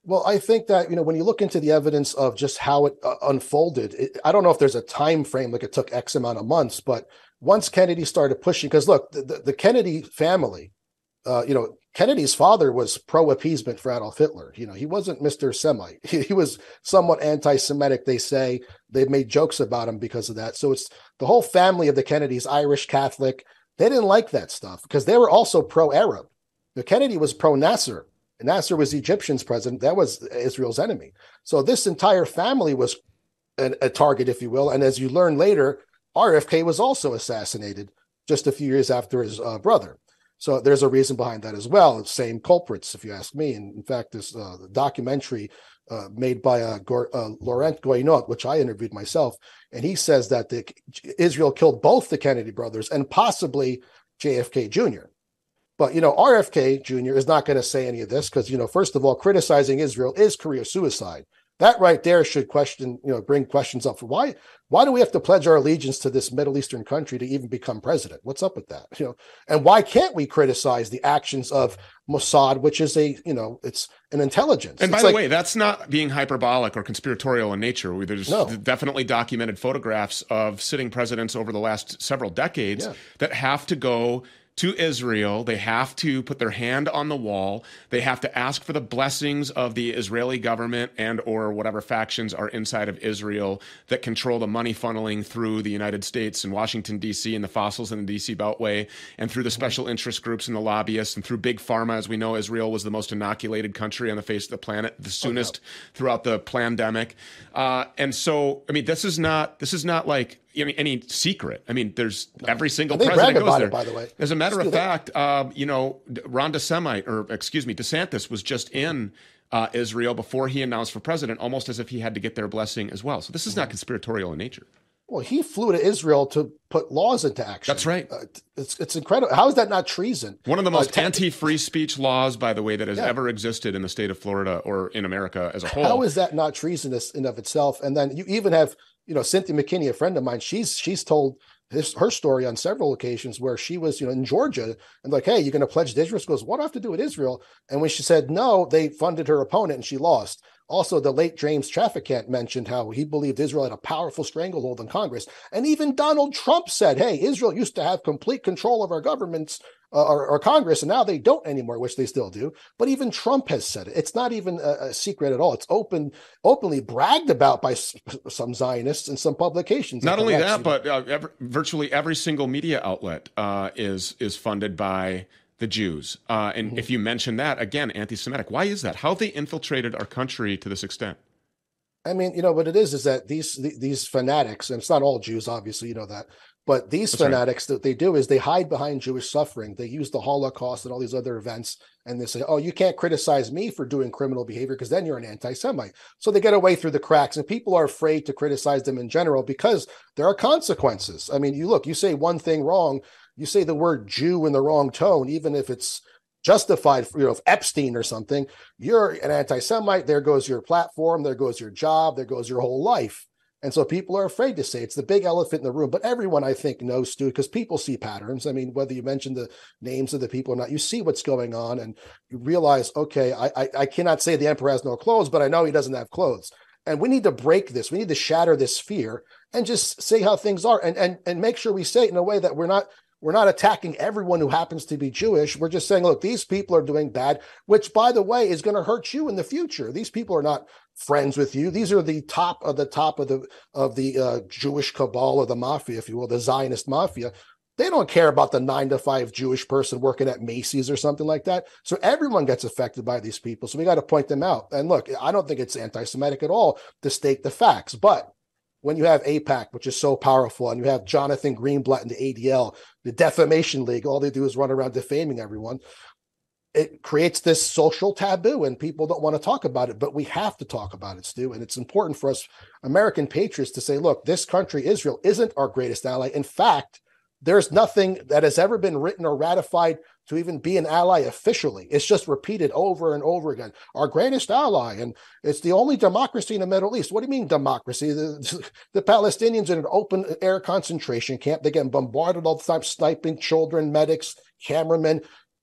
Well, I think that, you know, when you look into the evidence of just how it uh, unfolded, it, I don't know if there's a time frame, like it took X amount of months, but once Kennedy started pushing, because look, the, the, the Kennedy family, uh, you know, Kennedy's father was pro-appeasement for Adolf Hitler. You know, he wasn't Mister Semite. He, he was somewhat anti-Semitic, they say. They've made jokes about him because of that. So it's the whole family of the Kennedys, Irish Catholic. They didn't like that stuff because they were also pro-Arab. The Kennedy was pro-Nasser. Nasser was Egyptian's president. That was Israel's enemy. So this entire family was a, a target, if you will. And as you learn later, R F K was also assassinated just a few years after his uh, brother. So there's a reason behind that as well. Same culprits, if you ask me. And in fact, this uh, documentary uh, made by uh, Gor- uh, Laurent Goyenot, which I interviewed myself, and he says that the, Israel killed both the Kennedy brothers and possibly J F K Junior But, you know, R F K Junior is not going to say any of this because, you know, first of all, criticizing Israel is career suicide. That right there should question, you know, bring questions up for why, why do we have to pledge our allegiance to this Middle Eastern country to even become president? What's up with that? You know, and why can't we criticize the actions of Mossad, which is a, you know, it's an intelligence. And it's by like, the way, that's not being hyperbolic or conspiratorial in nature. There's No. definitely documented photographs of sitting presidents over the last several decades Yeah. that have to go to Israel. They have to put their hand on the wall. They have to ask for the blessings of the Israeli government and or whatever factions are inside of Israel that control the money funneling through the United States and Washington, D C and the fossils in the D C Beltway and through the special interest groups and the lobbyists and through Big Pharma. As we know, Israel was the most inoculated country on the face of the planet, the soonest oh, no. throughout the pandemic. Uh, and so, I mean, this is not, this is not like, I mean, any secret. I mean, there's every single And they president brag goes about there. it, by the way. As a matter Let's of do that. fact, uh, you know, Ron DeSantis, or excuse me, DeSantis was just in uh, Israel before he announced for president, almost as if he had to get their blessing as well. So this is not conspiratorial in nature. Well, he flew to Israel to put laws into action. That's right. Uh, it's it's incredible. How is that not treason? One of the most Uh, te- anti-free speech laws, by the way, that has Yeah. ever existed in the state of Florida or in America as a whole. How is that not treasonous in of itself? And then you even have, you know, Cynthia McKinney, a friend of mine. She's she's told his, her story on several occasions where she was, you know, in Georgia and like, hey, you're going to pledge to Israel? She goes, what do I have to do with Israel? And when she said no, they funded her opponent and she lost. Also, the late James Traficant mentioned how he believed Israel had a powerful stranglehold on Congress. And even Donald Trump said, hey, Israel used to have complete control of our governments uh, or, or Congress, and now they don't anymore, which they still do. But even Trump has said it. It's not even a, a secret at all. It's open, openly bragged about by s- some Zionists and some publications. Not only Correct, that, you but uh, every, virtually every single media outlet uh, is is funded by the Jews. Uh, and Mm-hmm. if you mention that, again, anti-Semitic. Why is that? How have they infiltrated our country to this extent? I mean, you know, what it is is that these th- these fanatics, and it's not all Jews, obviously, you know that, but these That's right. fanatics, that they do is they hide behind Jewish suffering. They use the Holocaust and all these other events, and they say, "Oh, you can't criticize me for doing criminal behavior because then you're an anti-Semite." So they get away through the cracks, and people are afraid to criticize them in general because there are consequences. I mean, you look, you say one thing wrong, you say the word Jew in the wrong tone, even if it's justified for, you know, if Epstein or something, you're an anti-Semite, there goes your platform, there goes your job, there goes your whole life. And so people are afraid to say it's the big elephant in the room, but everyone I think knows, Stu, because people see patterns. I mean, whether you mention the names of the people or not, you see what's going on and you realize, okay, I, I, I cannot say the emperor has no clothes, but I know he doesn't have clothes. And we need to break this. We need to shatter this fear and just say how things are and, and, and make sure we say it in a way that we're not We're not attacking everyone who happens to be Jewish. We're just saying, look, these people are doing bad, which, by the way, is going to hurt you in the future. These people are not friends with you. These are the top of the top of the of the uh, Jewish cabal or the mafia, if you will, the Zionist mafia. They don't care about the nine to five Jewish person working at Macy's or something like that. So everyone gets affected by these people. So we got to point them out. And look, I don't think it's anti-Semitic at all to state the facts, but when you have AIPAC, which is so powerful, and you have Jonathan Greenblatt and the A D L, the Defamation League, all they do is run around defaming everyone. It creates this social taboo, and people don't want to talk about it, but we have to talk about it, Stu. And it's important for us American patriots to say, look, this country, Israel, isn't our greatest ally. In fact, there's nothing that has ever been written or ratified to even be an ally officially. It's just repeated over and over again. Our greatest ally, and it's the only democracy in the Middle East. What do you mean democracy? The, the Palestinians in an open air concentration camp. They get bombarded all the time, sniping children, medics, cameramen.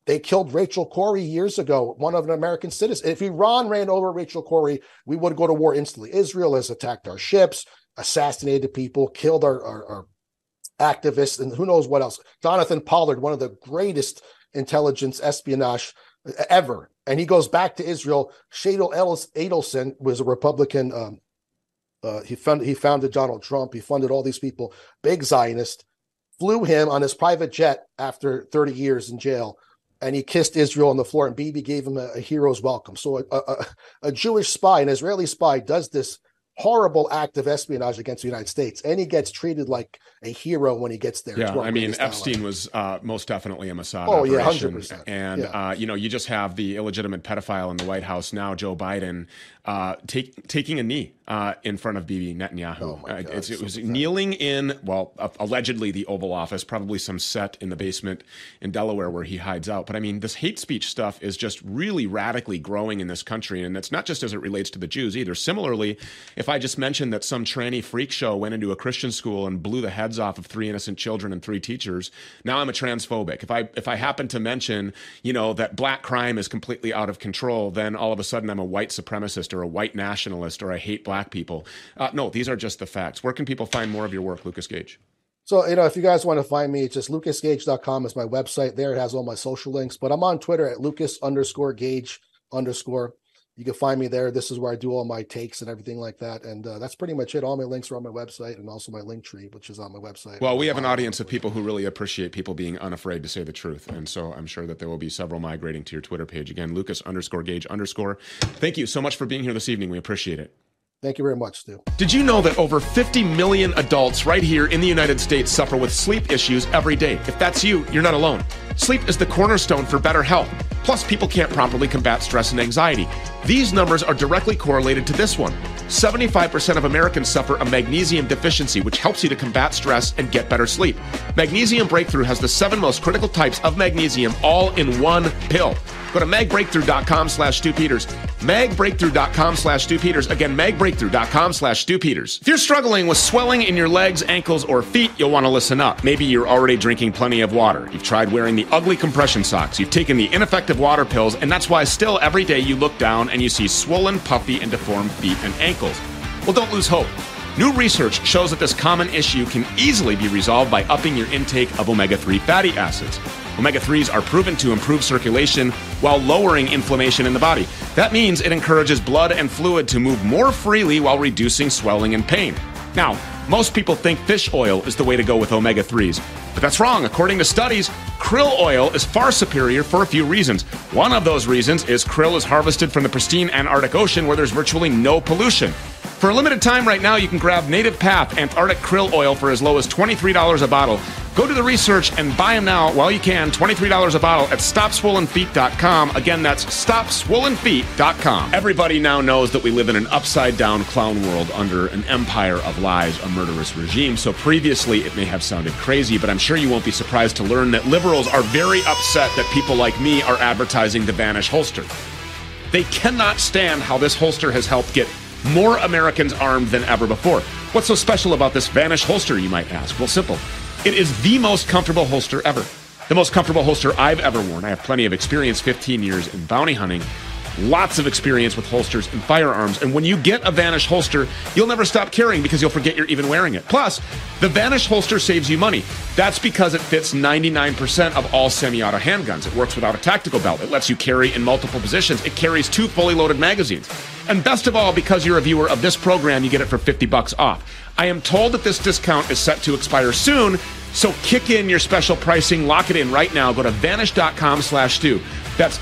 They killed Rachel Corrie years ago, one of an American citizen. If Iran ran over Rachel Corrie, we would go to war instantly. Israel has attacked our ships, assassinated people, killed our, our, our activists, and who knows what else. Jonathan Pollard, one of the greatest intelligence espionage ever. And he goes back to Israel. Shadel Adelson was a Republican. Um, uh, he, funded, he founded Donald Trump. He funded all these people, big Zionist, flew him on his private jet after thirty years in jail. And he kissed Israel on the floor, and Bibi gave him a, a hero's welcome. So a, a, a Jewish spy, an Israeli spy, does this horrible act of espionage against the United States, and he gets treated like a hero when he gets there. Yeah, I mean, Epstein was uh, most definitely a Mossad oh, yeah, operation. one hundred percent. And, yeah. uh, you know, you just have the illegitimate pedophile in the White House now, Joe Biden, uh, take, taking a knee uh, in front of Bibi Netanyahu. Oh my God, uh, it's, it so was pathetic. kneeling in, well, uh, allegedly the Oval Office, probably some set in the basement in Delaware where he hides out. But I mean, this hate speech stuff is just really radically growing in this country. And it's not just as it relates to the Jews either. Similarly, if I just mentioned that some tranny freak show went into a Christian school and blew the heads off of three innocent children and three teachers, now I'm a transphobic. If I if I happen to mention, you know, that black crime is completely out of control, then all of a sudden I'm a white supremacist or a white nationalist or I hate black people. Uh, no, these are just the facts. Where can people find more of your work, Lucas Gage? So, you know, if you guys want to find me, it's just lucas gage dot com is my website. There it has all my social links, but I'm on Twitter at Lucas underscore Gage underscore. You can find me there. This is where I do all my takes and everything like that. And uh, that's pretty much it. All my links are on my website, and also my link tree, which is on my website. Well, we have an audience of people who really appreciate people being unafraid to say the truth. And so I'm sure that there will be several migrating to your Twitter page. Again, Lucas underscore Gage underscore. Thank you so much for being here this evening. We appreciate it. Thank you very much, Stu. Did you know that over fifty million adults right here in the United States suffer with sleep issues every day? If that's you, you're not alone. Sleep is the cornerstone for better health. Plus, people can't properly combat stress and anxiety. These numbers are directly correlated to this one. seventy-five percent of Americans suffer a magnesium deficiency, which helps you to combat stress and get better sleep. Magnesium Breakthrough has the seven most critical types of magnesium all in one pill. Go to magbreakthrough.com slash Stu Peters. magbreakthrough.com slash Stu Peters. Again, magbreakthrough.com slash Stu Peters. If you're struggling with swelling in your legs, ankles, or feet, you'll want to listen up. Maybe you're already drinking plenty of water. You've tried wearing the ugly compression socks. You've taken the ineffective water pills, and that's why still every day you look down and you see swollen, puffy, and deformed feet and ankles. Well, don't lose hope. New research shows that this common issue can easily be resolved by upping your intake of omega three fatty acids. omega threes are proven to improve circulation while lowering inflammation in the body. That means it encourages blood and fluid to move more freely while reducing swelling and pain. Now, most people think fish oil is the way to go with omega threes, but that's wrong. According to studies, krill oil is far superior for a few reasons. One of those reasons is krill is harvested from the pristine Antarctic Ocean where there's virtually no pollution. For a limited time right now, you can grab Native Path Antarctic Krill Oil for as low as twenty-three dollars a bottle. Go to the research and buy them now while you can. twenty-three dollars a bottle at stop swollen feet dot com. Again, that's stop swollen feet dot com. Everybody now knows that we live in an upside-down clown world under an empire of lies, a murderous regime. So previously, it may have sounded crazy, but I'm sure you won't be surprised to learn that liberals are very upset that people like me are advertising the Vanish holster. They cannot stand how this holster has helped get more Americans armed than ever before. What's so special about this Vanish holster, you might ask? Well, simple. It is the most comfortable holster ever. The most comfortable holster I've ever worn. I have plenty of experience, fifteen years in bounty hunting, lots of experience with holsters and firearms. And when you get a Vanish holster, you'll never stop carrying because you'll forget you're even wearing it. Plus, the Vanish holster saves you money. That's because it fits ninety-nine percent of all semi-auto handguns. It works without a tactical belt. It lets you carry in multiple positions. It carries two fully loaded magazines. And best of all, because you're a viewer of this program, you get it for fifty bucks off. I am told that this discount is set to expire soon, so kick in your special pricing. Lock it in right now. Go to vanish.com slash Stu. That's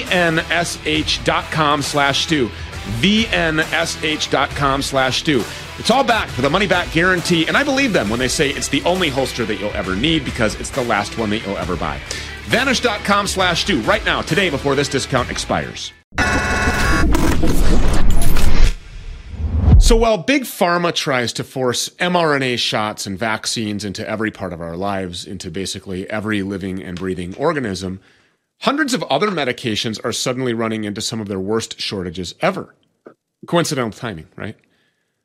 vnsh.com slash Stu. vnsh.com slash Stu. It's all back with a money-back guarantee, and I believe them when they say it's the only holster that you'll ever need because it's the last one that you'll ever buy. Vanish.com slash Stu right now, today, before this discount expires. So while Big Pharma tries to force mRNA shots and vaccines into every part of our lives, into basically every living and breathing organism, hundreds of other medications are suddenly running into some of their worst shortages ever. Coincidental timing, right?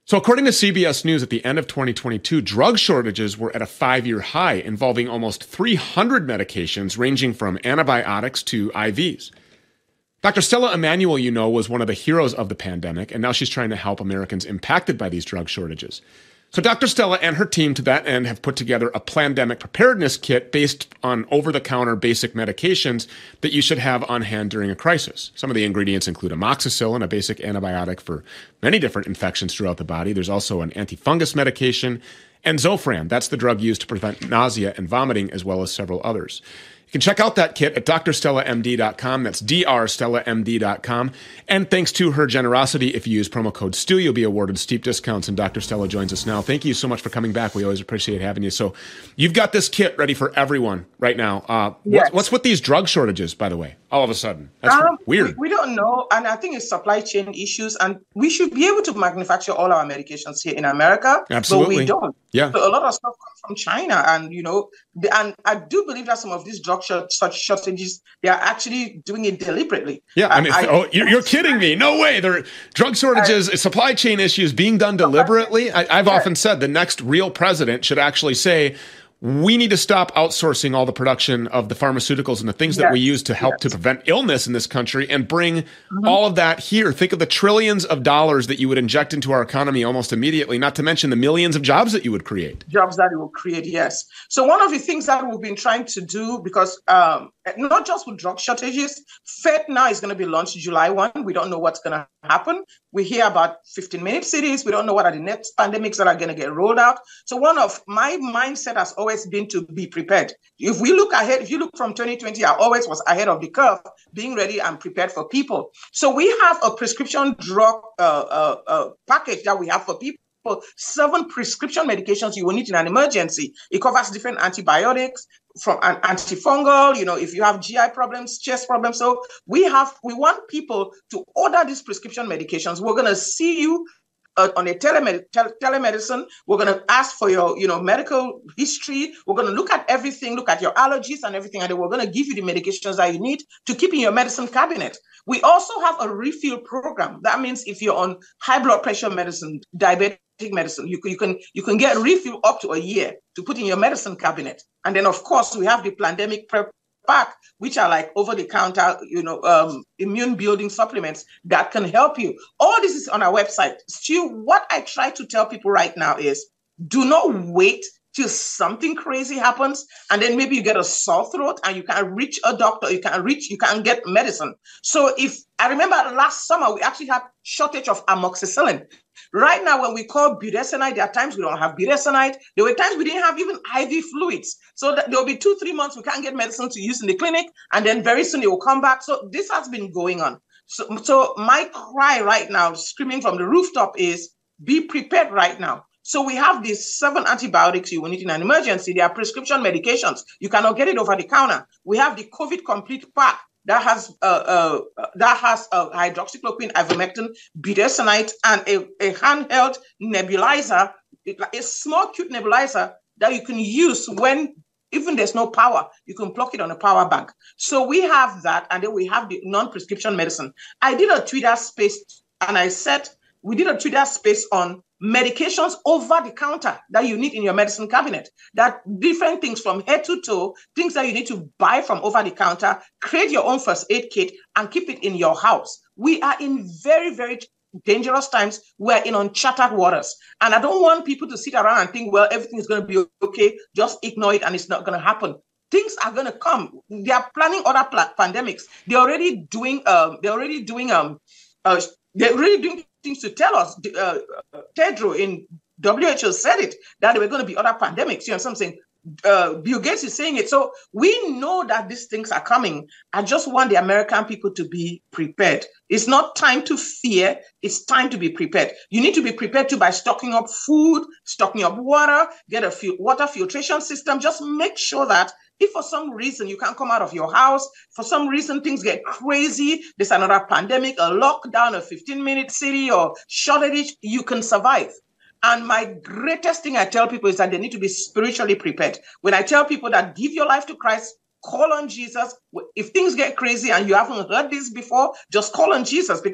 So according to C B S News, at the end of twenty twenty-two, drug shortages were at a five-year high, involving almost three hundred medications ranging from antibiotics to I Vs. Doctor Stella Immanuel, you know, was one of the heroes of the pandemic, and now she's trying to help Americans impacted by these drug shortages. So Doctor Stella and her team to that end have put together a pandemic preparedness kit based on over-the-counter basic medications that you should have on hand during a crisis. Some of the ingredients include amoxicillin, a basic antibiotic for many different infections throughout the body. There's also an antifungus medication, and Zofran. That's the drug used to prevent nausea and vomiting, as well as several others. You can check out that kit at D R Stella M D dot com. That's D R Stella M D dot com. And thanks to her generosity, if you use promo code STU, you'll be awarded steep discounts. And Doctor Stella joins us now. Thank you so much for coming back. We always appreciate having you. So you've got this kit ready for everyone right now. Uh, Yes. what's, what's with these drug shortages, by the way, all of a sudden? That's Um, weird. We, we don't know, and I think it's supply chain issues, and we should be able to manufacture all our medications here in America, Absolutely. but we don't. Yeah. So a lot of stuff comes from China, and you know, the, and I do believe that some of these drug short, such shortages, they are actually doing it deliberately. Yeah, I mean, I- oh, you're, you're kidding me. No way. There are drug shortages, supply chain issues being done deliberately. I, I've often said the next real president should actually say, we need to stop outsourcing all the production of the pharmaceuticals and the things that Yes, we use to help yes. to prevent illness in this country and bring all of that here. Think of the trillions of dollars that you would inject into our economy almost immediately, not to mention the millions of jobs that you would create. Jobs that it will create, yes. So one of the things that we've been trying to do, because um, not just with drug shortages, Fed now is going to be launched July first. We don't know what's going to happen. We hear about fifteen-minute cities. We don't know what are the next pandemics that are going to get rolled out. So one of my mindset has always been to be prepared. If we look ahead, if you look from twenty twenty, I always was ahead of the curve, being ready and prepared for people. So we have a prescription drug uh, uh, uh, package that we have for people. Seven prescription medications you will need in an emergency. It covers different antibiotics from an antifungal, you know, if you have G I problems, chest problems. So we have, we want people to order these prescription medications. We're going to see you uh, on a telemed- tel- telemedicine. We're going to ask for your, you know, medical history. We're going to look at everything, look at your allergies and everything. And then we're going to give you the medications that you need to keep in your medicine cabinet. We also have a refill program. That means if you're on high blood pressure medicine, diabetic medicine, you can, you can you can get refill up to a year to put in your medicine cabinet. And then of course we have the pandemic prep pack, which are like over the counter, you know, um, immune building supplements that can help you. All this is on our website. Stu, what I try to tell people right now is do not wait till something crazy happens and then maybe you get a sore throat and you can't reach a doctor, you can't reach, you can't get medicine. So if I remember last summer, we actually had shortage of amoxicillin. Right now, when we call budesonide, there are times we don't have budesonide. There were times we didn't have even I V fluids. So that there'll be two, three months we can't get medicine to use in the clinic, and then very soon it will come back. So this has been going on. So, so my cry right now, screaming from the rooftop, is be prepared right now. So we have these seven antibiotics you will need in an emergency. They are prescription medications. You cannot get it over the counter. We have the COVID complete pack that has uh, uh, that has uh, hydroxychloroquine, ivermectin, budesonide, and a, a handheld nebulizer, a small cute nebulizer that you can use when even there's no power. You can plug it on a power bank. So we have that, and then we have the non-prescription medicine. I did a Twitter space, and I said we did a Twitter space on medications over the counter that you need in your medicine cabinet, that different things from head to toe, things that you need to buy from over the counter, create your own first aid kit and keep it in your house. We are in very, very dangerous times. We're in uncharted waters. And I don't want people to sit around and think, well, everything is going to be okay. Just ignore it and it's not going to happen. Things are going to come. They are planning other pla- pandemics. They're already doing, um, they're already doing, um, uh, they're already doing things to tell us. Uh, Tedros in W H O said it, that there were going to be other pandemics. You know, something. Uh, Bill Gates is saying it. So we know that these things are coming. I just want the American people to be prepared. It's not time to fear. It's time to be prepared. You need to be prepared too by stocking up food, stocking up water, get a few water filtration system. Just make sure that if for some reason you can't come out of your house, for some reason things get crazy, there's another pandemic, a lockdown, a fifteen-minute city or shortage, you can survive. And my greatest thing I tell people is that they need to be spiritually prepared. When I tell people that give your life to Christ, call on Jesus. If things get crazy and you haven't heard this before, just call on Jesus, because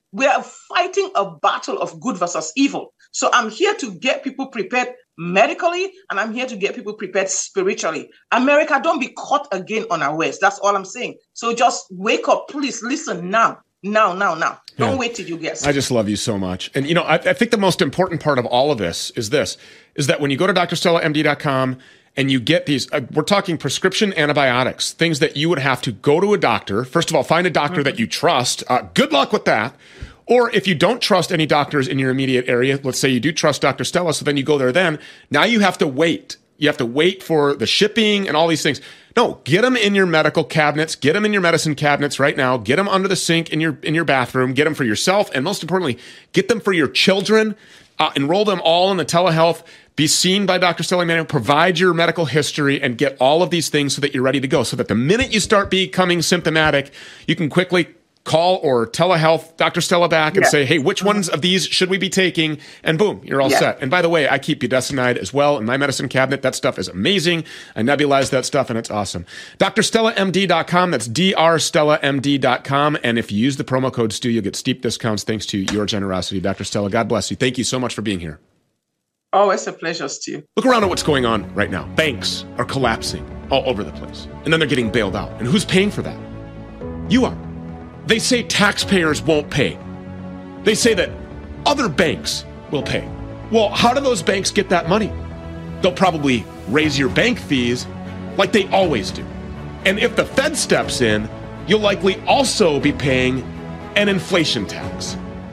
We are fighting a battle of good versus evil. So I'm here to get people prepared medically, and I'm here to get people prepared spiritually. America, don't be caught again unawares. That's all I'm saying. So just wake up, please. Listen now, now, now, now. Don't Yeah. wait till you get I just love you so much. And, you know, I, I think the most important part of all of this is this, is that when you go to D R Stella M D dot com and you get these, uh, we're talking prescription antibiotics, things that you would have to go to a doctor. First of all, find a doctor mm-hmm. that you trust. Uh, good luck with that. Or if you don't trust any doctors in your immediate area, let's say you do trust Doctor Stella, so then you go there then, now you have to wait. You have to wait for the shipping and all these things. No, get them in your medical cabinets. Get them in your medicine cabinets right now. Get them under the sink in your in your bathroom. Get them for yourself. And most importantly, get them for your children. Uh, enroll them all in the telehealth. Be seen by Doctor Stella Emanuel. Provide your medical history and get all of these things so that you're ready to go. So that the minute you start becoming symptomatic, you can quickly call or telehealth Doctor Stella back and yeah. say, hey, which ones of these should we be taking? And boom, you're all yeah. set. And by the way, I keep budesonide as well in my medicine cabinet. That stuff is amazing. I nebulize that stuff and it's awesome. D R Stella M D dot com. That's D R Stella M D dot com. And if you use the promo code Stu, you'll get steep discounts thanks to your generosity. Doctor Stella, God bless you. Thank you so much for being here. Oh, it's a pleasure, Stu. Look around at what's going on right now. Banks are collapsing all over the place. And then they're getting bailed out. And who's paying for that? You are. They say taxpayers won't pay. They say that other banks will pay. Well, how do those banks get that money? They'll probably raise your bank fees like they always do. And if the Fed steps in, you'll likely also be paying an inflation tax.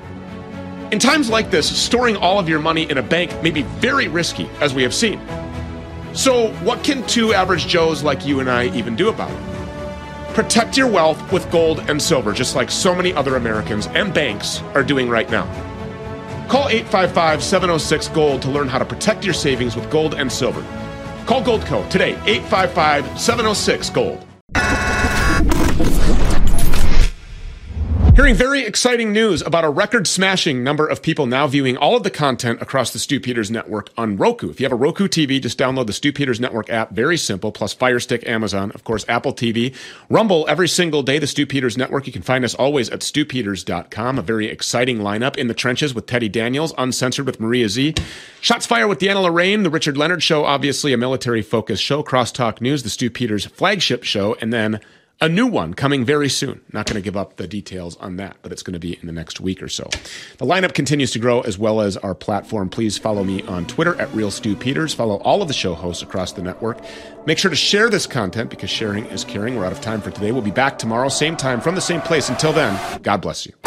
In times like this, storing all of your money in a bank may be very risky, as we have seen. So what can two average Joes like you and I even do about it? Protect your wealth with gold and silver, just like so many other Americans and banks are doing right now. Call eight five five, seven oh six, GOLD to learn how to protect your savings with gold and silver. Call Goldco today, eight five five, seven oh six, GOLD. Hearing very exciting news about a record-smashing number of people now viewing all of the content across the Stu Peters Network on Roku. If you have a Roku T V, just download the Stu Peters Network app. Very simple, plus Fire Stick, Amazon, of course, Apple T V. Rumble every single day, the Stu Peters Network. You can find us always at stu peters dot com. A very exciting lineup. In the Trenches with Teddy Daniels, Uncensored with Maria Z. Shots Fired with Deanna Lorraine, The Richard Leonard Show, obviously a military-focused show. Crosstalk News, the Stu Peters flagship show, and then a new one coming very soon. Not going to give up the details on that, but it's going to be in the next week or so. The lineup continues to grow as well as our platform. Please follow me on Twitter at Real Stu Peters. Follow all of the show hosts across the network. Make sure to share this content because sharing is caring. We're out of time for today. We'll be back tomorrow, same time from the same place. Until then, God bless you.